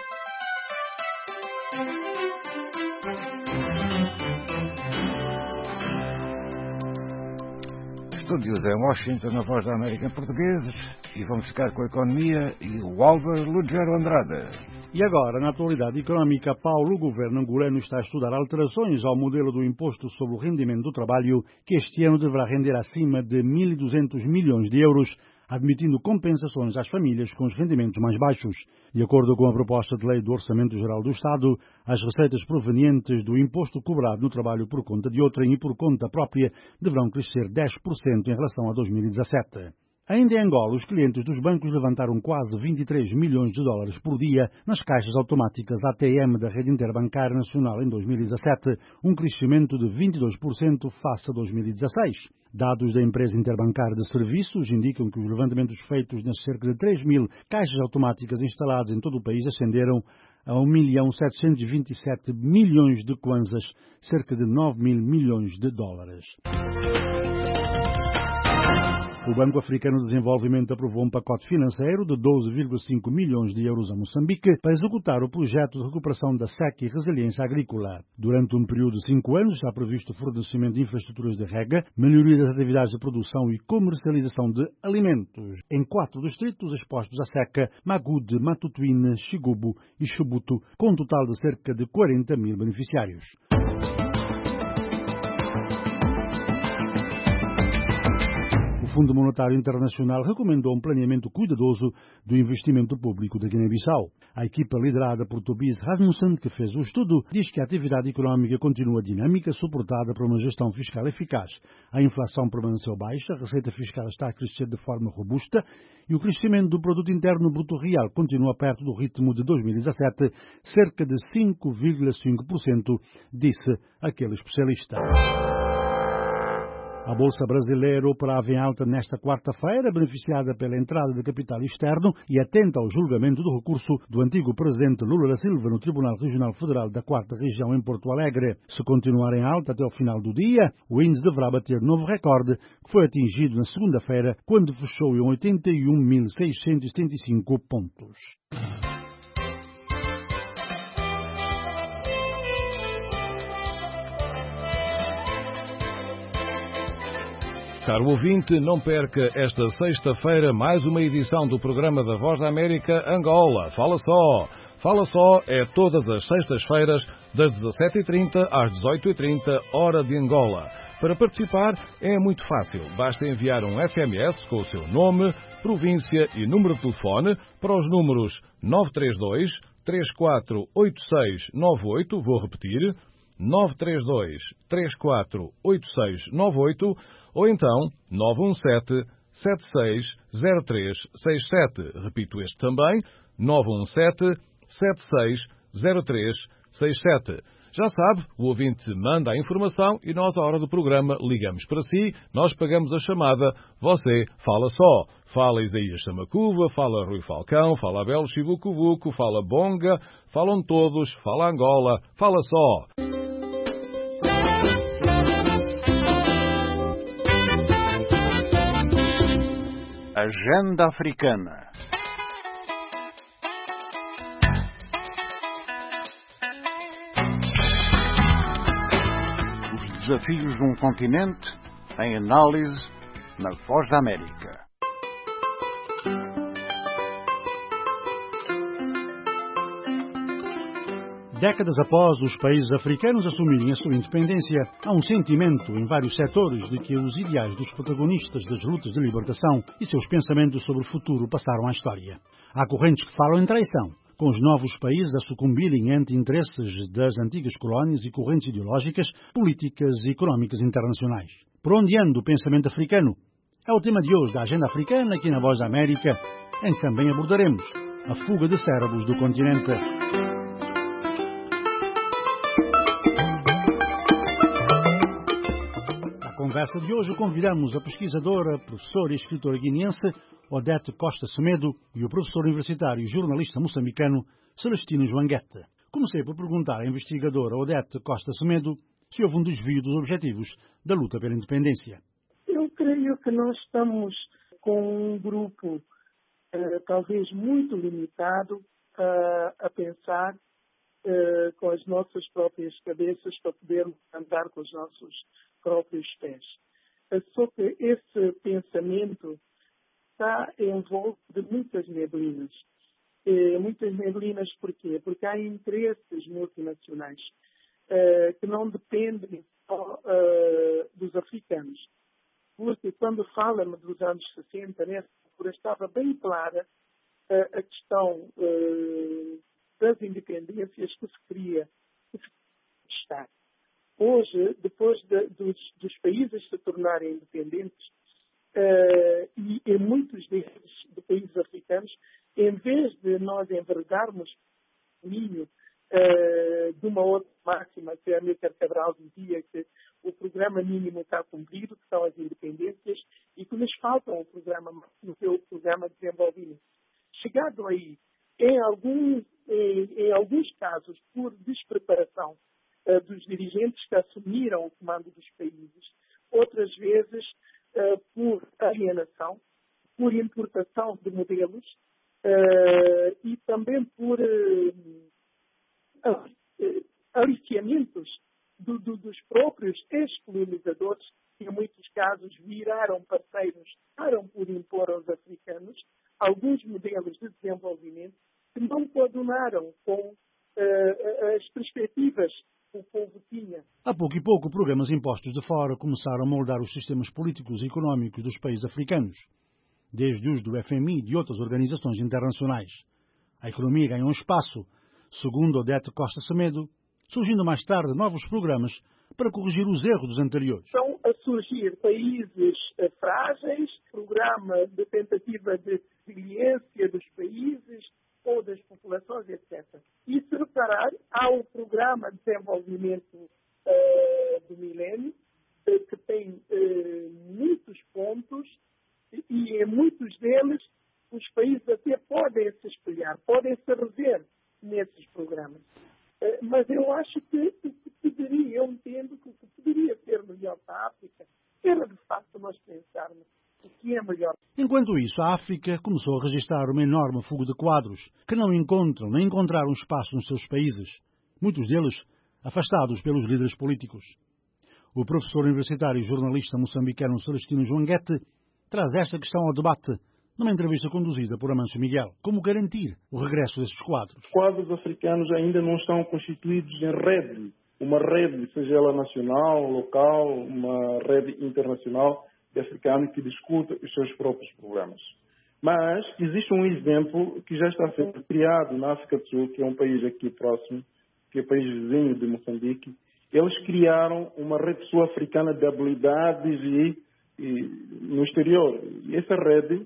S24: Estúdios em Washington, na Voz da América em português, e vamos ficar com a economia e o Álvaro Lugero Andrade.
S13: E agora, na atualidade económica, Paulo, o governo angolano está a estudar alterações ao modelo do imposto sobre o rendimento do trabalho, que este ano deverá render acima de 1.200 milhões de euros, admitindo compensações às famílias com os rendimentos mais baixos. De acordo com a proposta de lei do Orçamento Geral do Estado, as receitas provenientes do imposto cobrado no trabalho por conta de outrem e por conta própria deverão crescer 10% em relação a 2017. Ainda em Angola, os clientes dos bancos levantaram quase 23 milhões de dólares por dia nas caixas automáticas ATM da Rede Interbancária Nacional em 2017, um crescimento de 22% face a 2016. Dados da empresa interbancária de serviços indicam que os levantamentos feitos nas cerca de 3 mil caixas automáticas instaladas em todo o país ascenderam a 1.727 milhões de kwanzas, cerca de 9 mil milhões de dólares. O Banco Africano de Desenvolvimento aprovou um pacote financeiro de 12,5 milhões de euros a Moçambique para executar o projeto de recuperação da seca e resiliência agrícola. Durante um período de 5 anos está previsto o fornecimento de infraestruturas de rega, melhoria das atividades de produção e comercialização de alimentos em 4 distritos expostos à seca: Magude, Matutuíne, Xigubo e Xubuto, com um total de cerca de 40 mil beneficiários. O Fundo Monetário Internacional recomendou um planeamento cuidadoso do investimento público da Guiné-Bissau. A equipa liderada por Tobias Rasmussen, que fez o estudo, diz que a atividade económica continua dinâmica, suportada por uma gestão fiscal eficaz. A inflação permaneceu baixa, a receita fiscal está a crescer de forma robusta e o crescimento do Produto Interno Bruto Real continua perto do ritmo de 2017, cerca de 5,5%, disse aquele especialista. A Bolsa Brasileira operava em alta nesta quarta-feira, beneficiada pela entrada de capital externo e atenta ao julgamento do recurso do antigo presidente Lula da Silva no Tribunal Regional Federal da 4ª Região em Porto Alegre. Se continuar em alta até o final do dia, o índice deverá bater novo recorde, que foi atingido na segunda-feira, quando fechou em 81.675 pontos.
S19: Caro ouvinte, não perca esta sexta-feira mais uma edição do programa da Voz da América Angola. Fala Só! Fala Só é todas as sextas-feiras, das 17h30 às 18h30, hora de Angola. Para participar é muito fácil. Basta enviar um SMS com o seu nome, província e número de telefone para os números 932 348698, vou repetir, 932 348698, ou então 917 760367. Repito este também, 917 760367. Já sabe, o ouvinte manda a informação e nós, à hora do programa, ligamos para si, nós pagamos a chamada, você fala só. Fala Isaías Samacuva, fala Rui Falcão, fala Abel Chivucuvuco, fala Bonga, falam todos, fala Angola, fala só.
S14: Agenda Africana. Os desafios de um continente em análise na Voz da América.
S13: Décadas após os países africanos assumirem a sua independência, há um sentimento em vários setores de que os ideais dos protagonistas das lutas de libertação e seus pensamentos sobre o futuro passaram à história. Há correntes que falam em traição, com os novos países a sucumbirem ante interesses das antigas colónias e correntes ideológicas, políticas e económicas internacionais. Por onde anda o pensamento africano? É o tema de hoje da Agenda Africana, aqui na Voz da América, em que também abordaremos a fuga de cérebros do continente. Na conversa de hoje convidamos a pesquisadora, professora e escritora guineense Odete Costa Semedo e o professor universitário e jornalista moçambicano Celestino Joanguete. Comecei por perguntar à investigadora Odete Costa Semedo se houve um desvio dos objetivos da luta pela independência.
S3: Eu creio que nós estamos com um grupo talvez muito limitado a pensar com as nossas próprias cabeças para podermos andar com os nossos próprios pés. Só que esse pensamento está envolto de muitas neblinas. Muitas neblinas porquê? Porque há interesses multinacionais que não dependem só dos africanos. Porque quando fala-me dos anos 60, nessa altura estava bem clara a questão das independências que se queria estar. Hoje, depois dos países se tornarem independentes, e em muitos deles, de países africanos, em vez de nós envergarmos o caminho de uma outra máxima, que a Amílcar Cabral dizia que o programa mínimo está cumprido, que são as independências, e que nos falta um programa máximo, que é o programa de desenvolvimento. Chegado aí, em alguns casos, por despreparação dos dirigentes que assumiram o comando dos países, outras vezes por alienação, por importação de modelos e também por aliciamentos dos próprios ex-colonizadores, que em muitos casos viraram parceiros, pararam por impor aos africanos alguns modelos de desenvolvimento que não coadunaram com as perspectivas que o povo tinha.
S13: A pouco e pouco, programas impostos de fora começaram a moldar os sistemas políticos e económicos dos países africanos, desde os do FMI e de outras organizações internacionais. A economia ganhou um espaço, segundo Odete Costa Semedo, surgindo mais tarde novos programas para corrigir os erros dos anteriores.
S3: Estão a surgir países frágeis, programa de tentativa de resiliência dos países ou das populações, etc. E se reparar, há o programa de desenvolvimento do milénio, que tem muitos pontos e em muitos deles os países até podem se espelhar, podem se rever nesses programas. Mas eu acho que eu entendo que o que poderia ser melhor para a África era de facto nós pensarmos o que é melhor.
S13: Enquanto isso, a África começou a registrar uma enorme fuga de quadros que não encontram nem encontraram espaço nos seus países, muitos deles afastados pelos líderes políticos. O professor universitário e jornalista moçambicano Celestino Joanguete traz esta questão ao debate numa entrevista conduzida por Amancio Miguel. Como garantir o regresso desses quadros?
S15: Os quadros africanos ainda não estão constituídos em rede. Uma rede, seja ela nacional, local, uma rede internacional de africanos que discuta os seus próprios problemas. Mas existe um exemplo que já está a ser criado na África do Sul, que é um país aqui próximo, que é o país vizinho de Moçambique. Eles criaram uma rede sul-africana de habilidades no exterior. E essa rede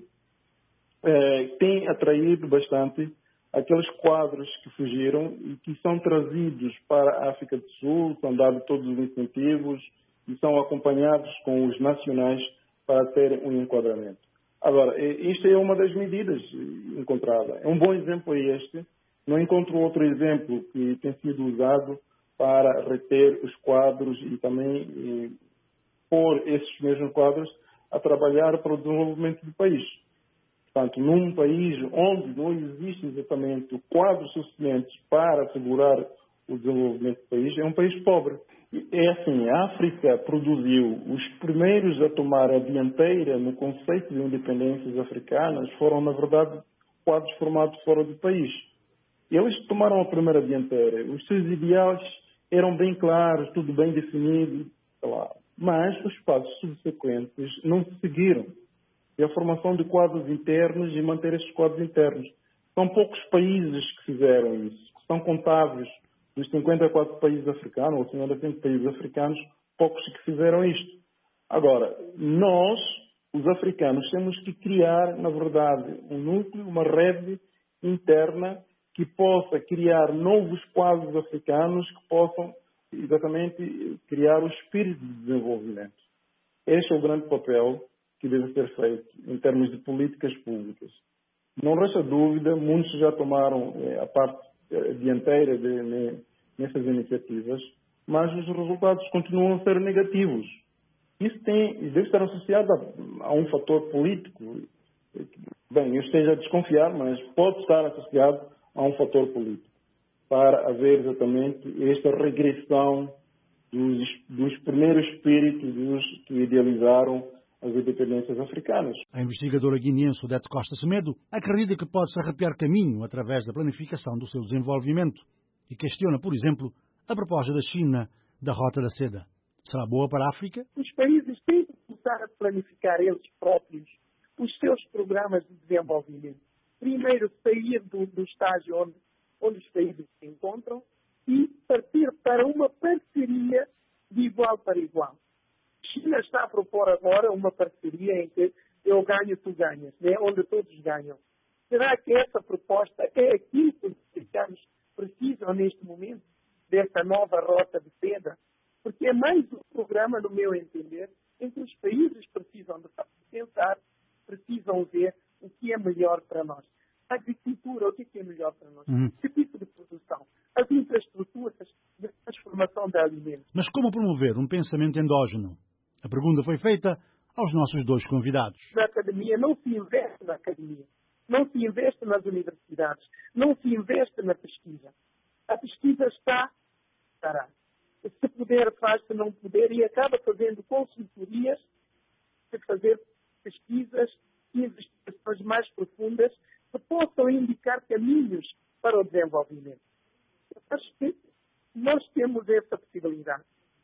S15: tem atraído bastante aqueles quadros que fugiram e que são trazidos para a África do Sul, são dados todos os incentivos e são acompanhados com os nacionais para terem um enquadramento. Agora, isto é uma das medidas encontradas. É um bom exemplo este. Não encontro outro exemplo que tem sido usado para reter os quadros e também pôr esses mesmos quadros a trabalhar para o desenvolvimento do país. Portanto, num país onde não existe exatamente quadros suficientes para assegurar o desenvolvimento do país, é um país pobre. É assim, a África produziu os primeiros a tomar a dianteira no conceito de independências africanas, foram, na verdade, quadros formados fora do país. Eles tomaram a primeira dianteira. Os seus ideais eram bem claros, tudo bem definido, mas os passos subsequentes não se seguiram. E a formação de quadros internos e manter esses quadros internos. São poucos países que fizeram isso. São contáveis dos 54 países africanos, ou 55 países africanos, poucos que fizeram isto. Agora, nós, os africanos, temos que criar, na verdade, um núcleo, uma rede interna que possa criar novos quadros africanos que possam, exatamente, criar o espírito de desenvolvimento. Este é o grande papel que deve ser feito em termos de políticas públicas. Não resta dúvida, muitos já tomaram a parte dianteira nessas iniciativas, mas os resultados continuam a ser negativos. Isso deve estar associado a um fator político. Bem, eu esteja a desconfiar, mas pode estar associado a um fator político, para haver exatamente esta regressão dos primeiros espíritos que idealizaram as independências africanas.
S13: A investigadora guineense Odete Costa Semedo acredita que pode-se arrepiar caminho através da planificação do seu desenvolvimento e questiona, por exemplo, a proposta da China da Rota da Seda. Será boa para a África?
S3: Os países têm que começar a planificar eles próprios os seus programas de desenvolvimento. Primeiro, sair do estágio onde os países se encontram e partir para uma parceria de igual para igual. A China está a propor agora uma parceria em que eu ganho, tu ganhas, né? Onde todos ganham. Será que essa proposta é aquilo que os africanos precisam neste momento, dessa nova rota de seda? Porque é mais um programa, no meu entender, em que os países precisam de pensar, precisam ver o que é melhor para nós. A agricultura, o que é melhor para nós? Que tipo de produção? As infraestruturas de transformação de alimentos.
S13: Mas como promover um pensamento endógeno? A pergunta foi feita aos nossos dois convidados.
S3: Na academia não se investe na academia. Não se investe nas universidades. Não se investe na pesquisa. A pesquisa está parada. Se puder, faz, se não puder, e acaba fazendo consultorias, de fazer pesquisas e investigações mais profundas que possam indicar caminhos para o desenvolvimento. Acho que nós temos essa possibilidade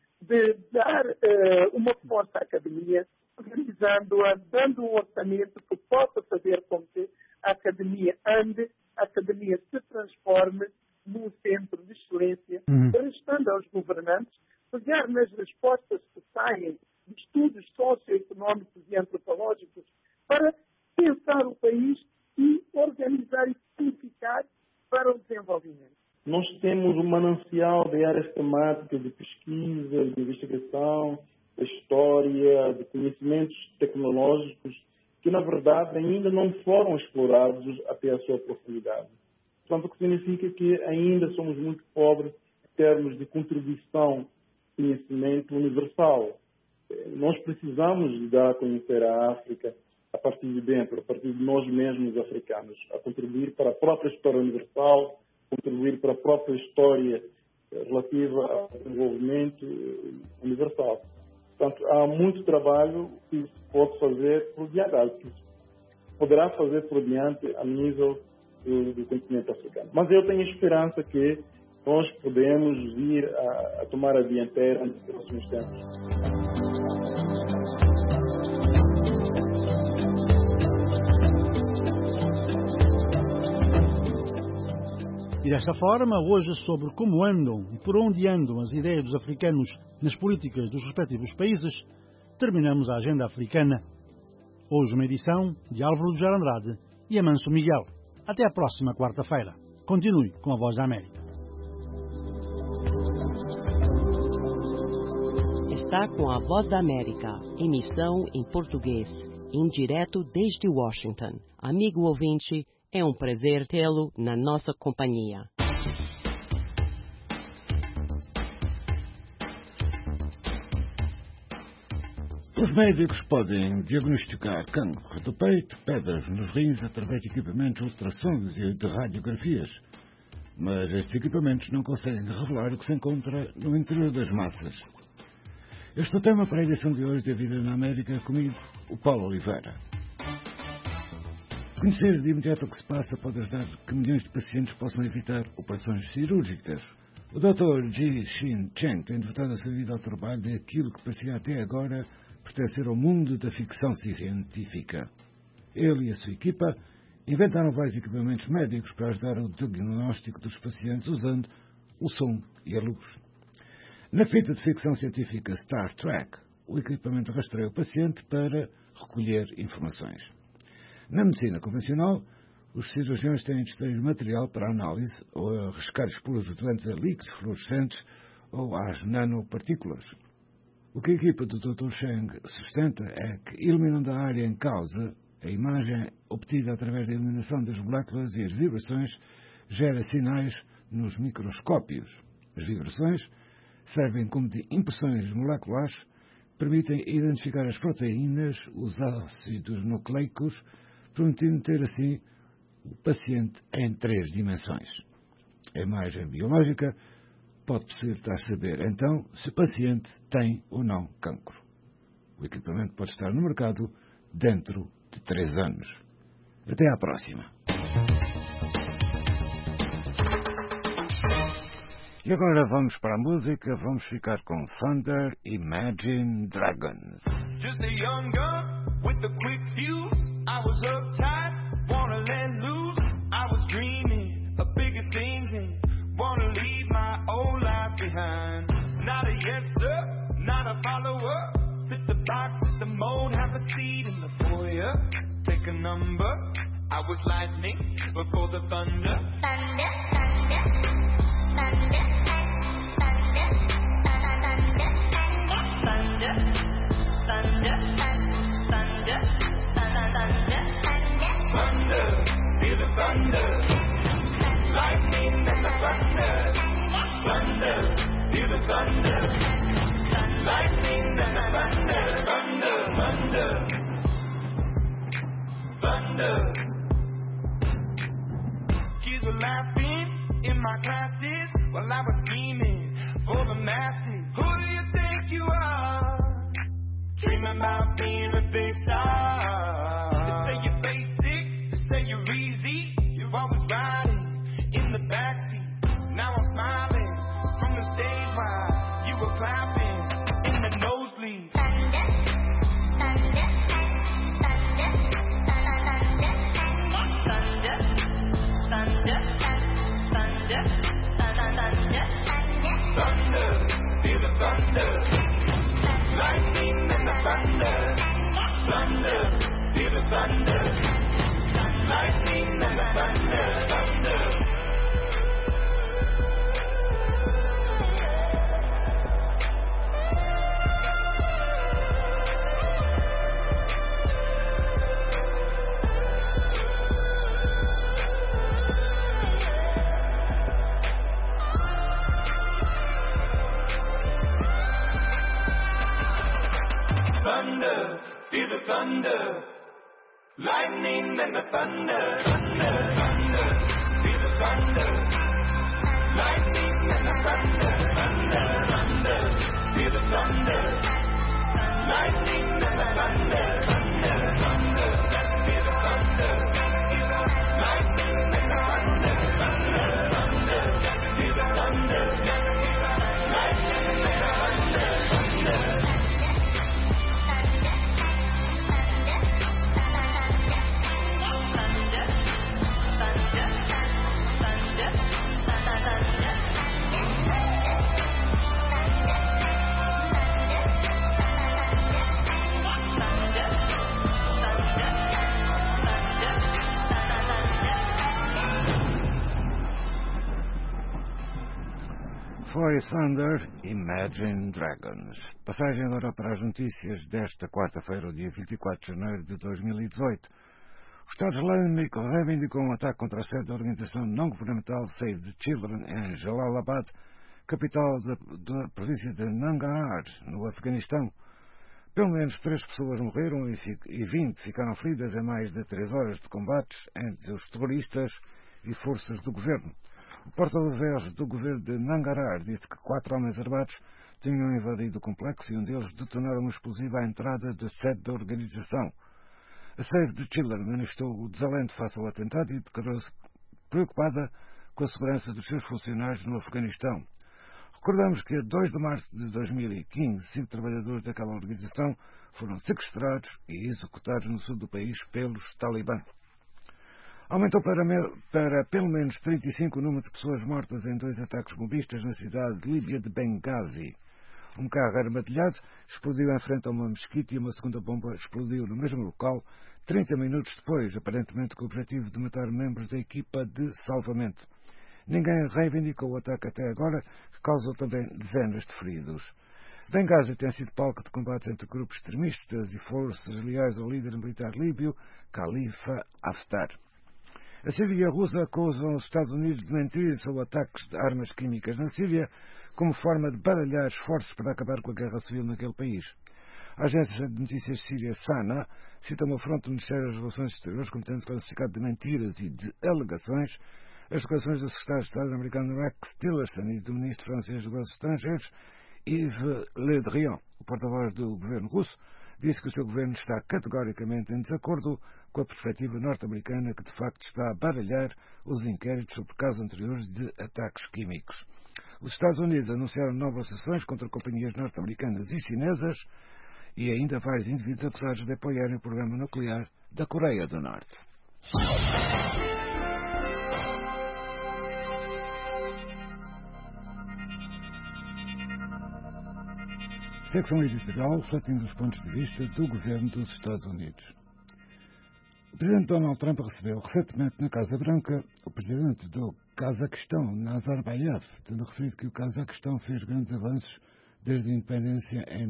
S3: de dar uma força à academia, organizando-a, dando um orçamento que possa fazer com que a academia ande, a academia se transforme num centro de excelência, prestando aos governantes, pegar nas respostas que saem de estudos socioeconómicos e antropológicos para pensar o país e organizar e planificar para o desenvolvimento.
S15: Nós temos um manancial de áreas temáticas de pesquisa, de investigação, de história, de conhecimentos tecnológicos que, na verdade, ainda não foram explorados até a sua profundidade. Portanto, o que significa que ainda somos muito pobres em termos de contribuição de conhecimento universal. Nós precisamos de dar a conhecer a África a partir de dentro, a partir de nós mesmos africanos, a contribuir para a própria história universal, contribuir para a própria história relativa ao desenvolvimento universal. Portanto, há muito trabalho que se pode fazer por diante, que se poderá fazer por diante a nível do continente africano. Mas eu tenho esperança que nós podemos vir a tomar a dianteira nos próximos tempos.
S13: E desta forma, hoje, sobre como andam e por onde andam as ideias dos africanos nas políticas dos respectivos países, terminamos a Agenda Africana. Hoje uma edição de Álvaro José Andrade e Amanso Miguel. Até a próxima quarta-feira. Continue com a Voz da América.
S5: Está com a Voz da América, emissão em português, em direto desde Washington. Amigo ouvinte, é um prazer tê-lo na nossa companhia.
S24: Os médicos podem diagnosticar cancro do peito, pedras nos rins através de equipamentos de ultrassons e de radiografias. Mas estes equipamentos não conseguem revelar o que se encontra no interior das massas. Este é o tema para a edição de hoje da Vida na América, comigo, o Paulo Oliveira. Conhecer de imediato o que se passa pode ajudar que milhões de pacientes possam evitar operações cirúrgicas. O Dr. Ji-Shin Cheng tem devotado a sua vida ao trabalho daquilo que parecia até agora pertencer ao mundo da ficção científica. Ele e a sua equipa inventaram vários equipamentos médicos para ajudar o diagnóstico dos pacientes usando o som e a luz. Na fita de ficção científica Star Trek, o equipamento rastreia o paciente para recolher informações. Na medicina convencional, os cirurgiões têm de extrair material para análise ou arriscar expor os doentes a líquidos fluorescentes ou às nanopartículas. O que a equipa do Dr. Cheng sustenta é que, eliminando a área em causa, a imagem obtida através da eliminação das moléculas e as vibrações gera sinais nos microscópios. As vibrações servem como de impressões moleculares, permitem identificar as proteínas, os ácidos nucleicos, permitindo ter assim o paciente em 3 dimensões. A imagem biológica pode possibilitar saber, então, se o paciente tem ou não cancro. O equipamento pode estar no mercado dentro de 3 anos. Até à próxima. E agora vamos para a música, vamos ficar com Thunder, Imagine Dragons.
S7: Just a young gun with a quick fuse. I was uptight, wanna let loose. I was dreaming of bigger things and wanna leave my old life behind. Not a yes sir, not a follower. Fit the box, fit the mold, have a seat in the foyer. Take a number. I was lightning before the thunder. Thunder, thunder, thunder, thunder, thunder, thunder, thunder, thunder, thunder, feel the thunder, lightning and the thunder, thunder, feel the thunder, lightning and the thunder, thunder, thunder, thunder. Kids were laughing in my classes while I was scheming for the masses. Who do you think you are? Dreaming about being a big star. They say you're basic, they say you're easy. You're always riding in the backseat. Now I'm smiling from the stage while you were clapping in the nosebleeds. Thunder, thunder, thunder, thunder, thunder, thunder, thunder, thunder, feel the thunder, lightning and the thunder, thunder, feel the thunder, lightning and the thunder, thunder. Thunder, feel the thunder, lightning and the thunder, thunder, thunder, feel the thunder, lightning and the thunder, thunder, thunder, feel the thunder, lightning and the thunder, thunder, thunder, feel the thunder, lightning and the thunder, thunder, thunder, feel the thunder, lightning and the thunder, thunder.
S24: Foi Thunder, Imagine Dragons. Passagem agora para as notícias desta quarta-feira, dia 24 de janeiro de 2018. O Estado Islâmico reivindicou um ataque contra a sede da organização não-governamental Save the Children em Jalalabad, capital da província de Nangarhar, no Afeganistão. Pelo menos 3 pessoas morreram e 20 ficaram feridas em mais de 3 horas de combates entre os terroristas e forças do governo. O porta-voz do governo de Nangarhar disse que 4 homens armados tinham invadido o complexo e um deles detonaram um explosivo à entrada da sede da organização. A Save the Children manifestou o desalento face ao atentado e declarou-se preocupada com a segurança dos seus funcionários no Afeganistão. Recordamos que a 2 de março de 2015, 5 trabalhadores daquela organização foram sequestrados e executados no sul do país pelos talibã. Aumentou para pelo menos 35 o número de pessoas mortas em 2 ataques bombistas na cidade de Líbia de Benghazi. Um carro armadilhado explodiu em frente a uma mesquita e uma segunda bomba explodiu no mesmo local 30 minutos depois, aparentemente com o objetivo de matar membros da equipa de salvamento. Ninguém reivindicou o ataque até agora, que causou também dezenas de feridos. Benghazi tem sido palco de combates entre grupos extremistas e forças leais ao líder militar líbio, Khalifa Haftar. A Síria e a Rússia acusam os Estados Unidos de mentir sobre ataques de armas químicas na Síria como forma de baralhar esforços para acabar com a guerra civil naquele país. A agência de notícias síria SANA cita uma fronte do Ministério das Relações Exteriores como tendo classificado de mentiras e de alegações as declarações do secretário de Estado americano Rex Tillerson e do ministro francês dos Negócios Estrangeiros Yves Le Drian. O porta-voz do governo russo disse que o seu governo está categoricamente em desacordo com a perspectiva norte-americana que de facto está a baralhar os inquéritos sobre casos anteriores de ataques químicos. Os Estados Unidos anunciaram novas sanções contra companhias norte-americanas e chinesas e ainda vários indivíduos acusados de apoiarem o programa nuclear da Coreia do Norte. Secção editorial refletindo os pontos de vista do governo dos Estados Unidos. O presidente Donald Trump recebeu recentemente na Casa Branca o presidente do Cazaquistão, Nazarbayev, tendo referido que o Cazaquistão fez grandes avanços desde a independência em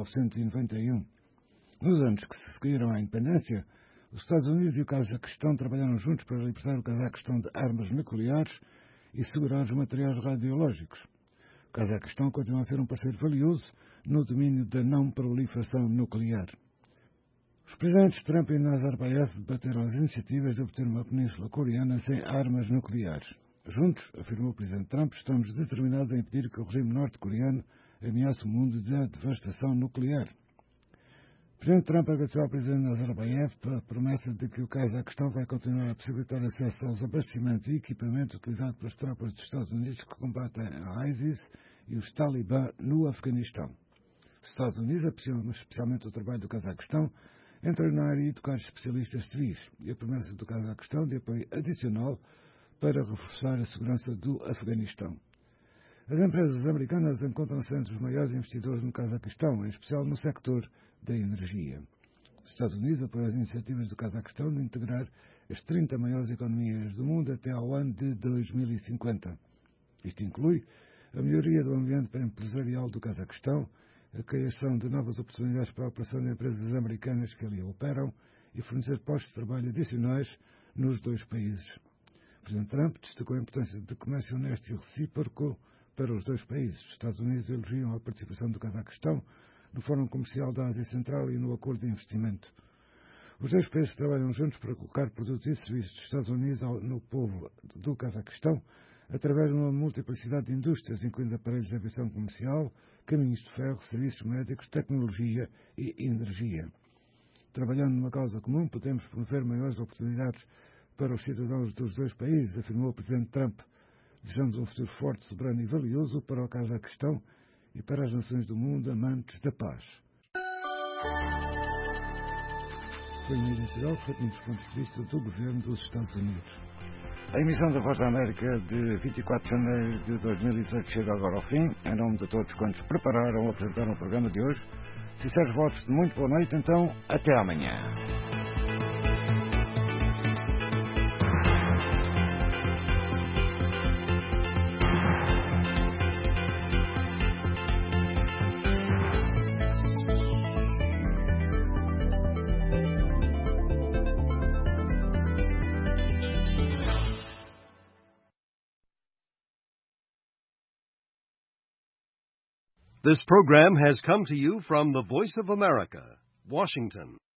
S24: 1991. Nos anos que se seguiram à independência, os Estados Unidos e o Cazaquistão trabalharam juntos para libertar o Cazaquistão de armas nucleares e segurar os materiais radiológicos. O Cazaquistão continua a ser um parceiro valioso no domínio da não proliferação nuclear. Os presidentes Trump e Nazarbayev debateram as iniciativas de obter uma península coreana sem armas nucleares. Juntos, afirmou o presidente Trump, estamos determinados a impedir que o regime norte-coreano ameace o mundo da devastação nuclear. O presidente Trump agradeceu ao presidente Nazarbayev pela promessa de que o Cazaquistão vai continuar a possibilitar acesso aos abastecimentos e equipamento utilizado pelas tropas dos Estados Unidos que combatem a ISIS e os talibã no Afeganistão. Os Estados Unidos apreciam especialmente o trabalho do Cazaquistão em treinar e educar especialistas civis e a promessa do Cazaquistão de apoio adicional para reforçar a segurança do Afeganistão. As empresas americanas encontram-se entre os maiores investidores no Cazaquistão, em especial no sector da energia. Os Estados Unidos apoiam as iniciativas do Cazaquistão de integrar as 30 maiores economias do mundo até ao ano de 2050. Isto inclui a melhoria do ambiente empresarial do Cazaquistão, a criação de novas oportunidades para a operação de empresas americanas que ali operam e fornecer postos de trabalho adicionais nos dois países. O presidente Trump destacou a importância de comércio honesto e recíproco para os dois países. Os Estados Unidos elogiam a participação do Cazaquistão no Fórum Comercial da Ásia Central e no Acordo de Investimento. Os dois países trabalham juntos para colocar produtos e serviços dos Estados Unidos no povo do Cazaquistão através de uma multiplicidade de indústrias, incluindo aparelhos de aviação comercial, caminhos de ferro, serviços médicos, tecnologia e energia. Trabalhando numa causa comum, podemos promover maiores oportunidades para os cidadãos dos dois países, afirmou o presidente Trump. Desejamos um futuro forte, soberano e valioso para o Cazaquistão e para as nações do mundo amantes da paz. Foi uma editorial refletindo os pontos de vista do governo dos Estados Unidos. A emissão da Voz da América de 24 de janeiro de 2018 chega agora ao fim. Em nome de todos quantos prepararam ou apresentaram o programa de hoje, sinceros votos de muito boa noite, então até amanhã.
S8: This program has come to you from the Voice of America, Washington.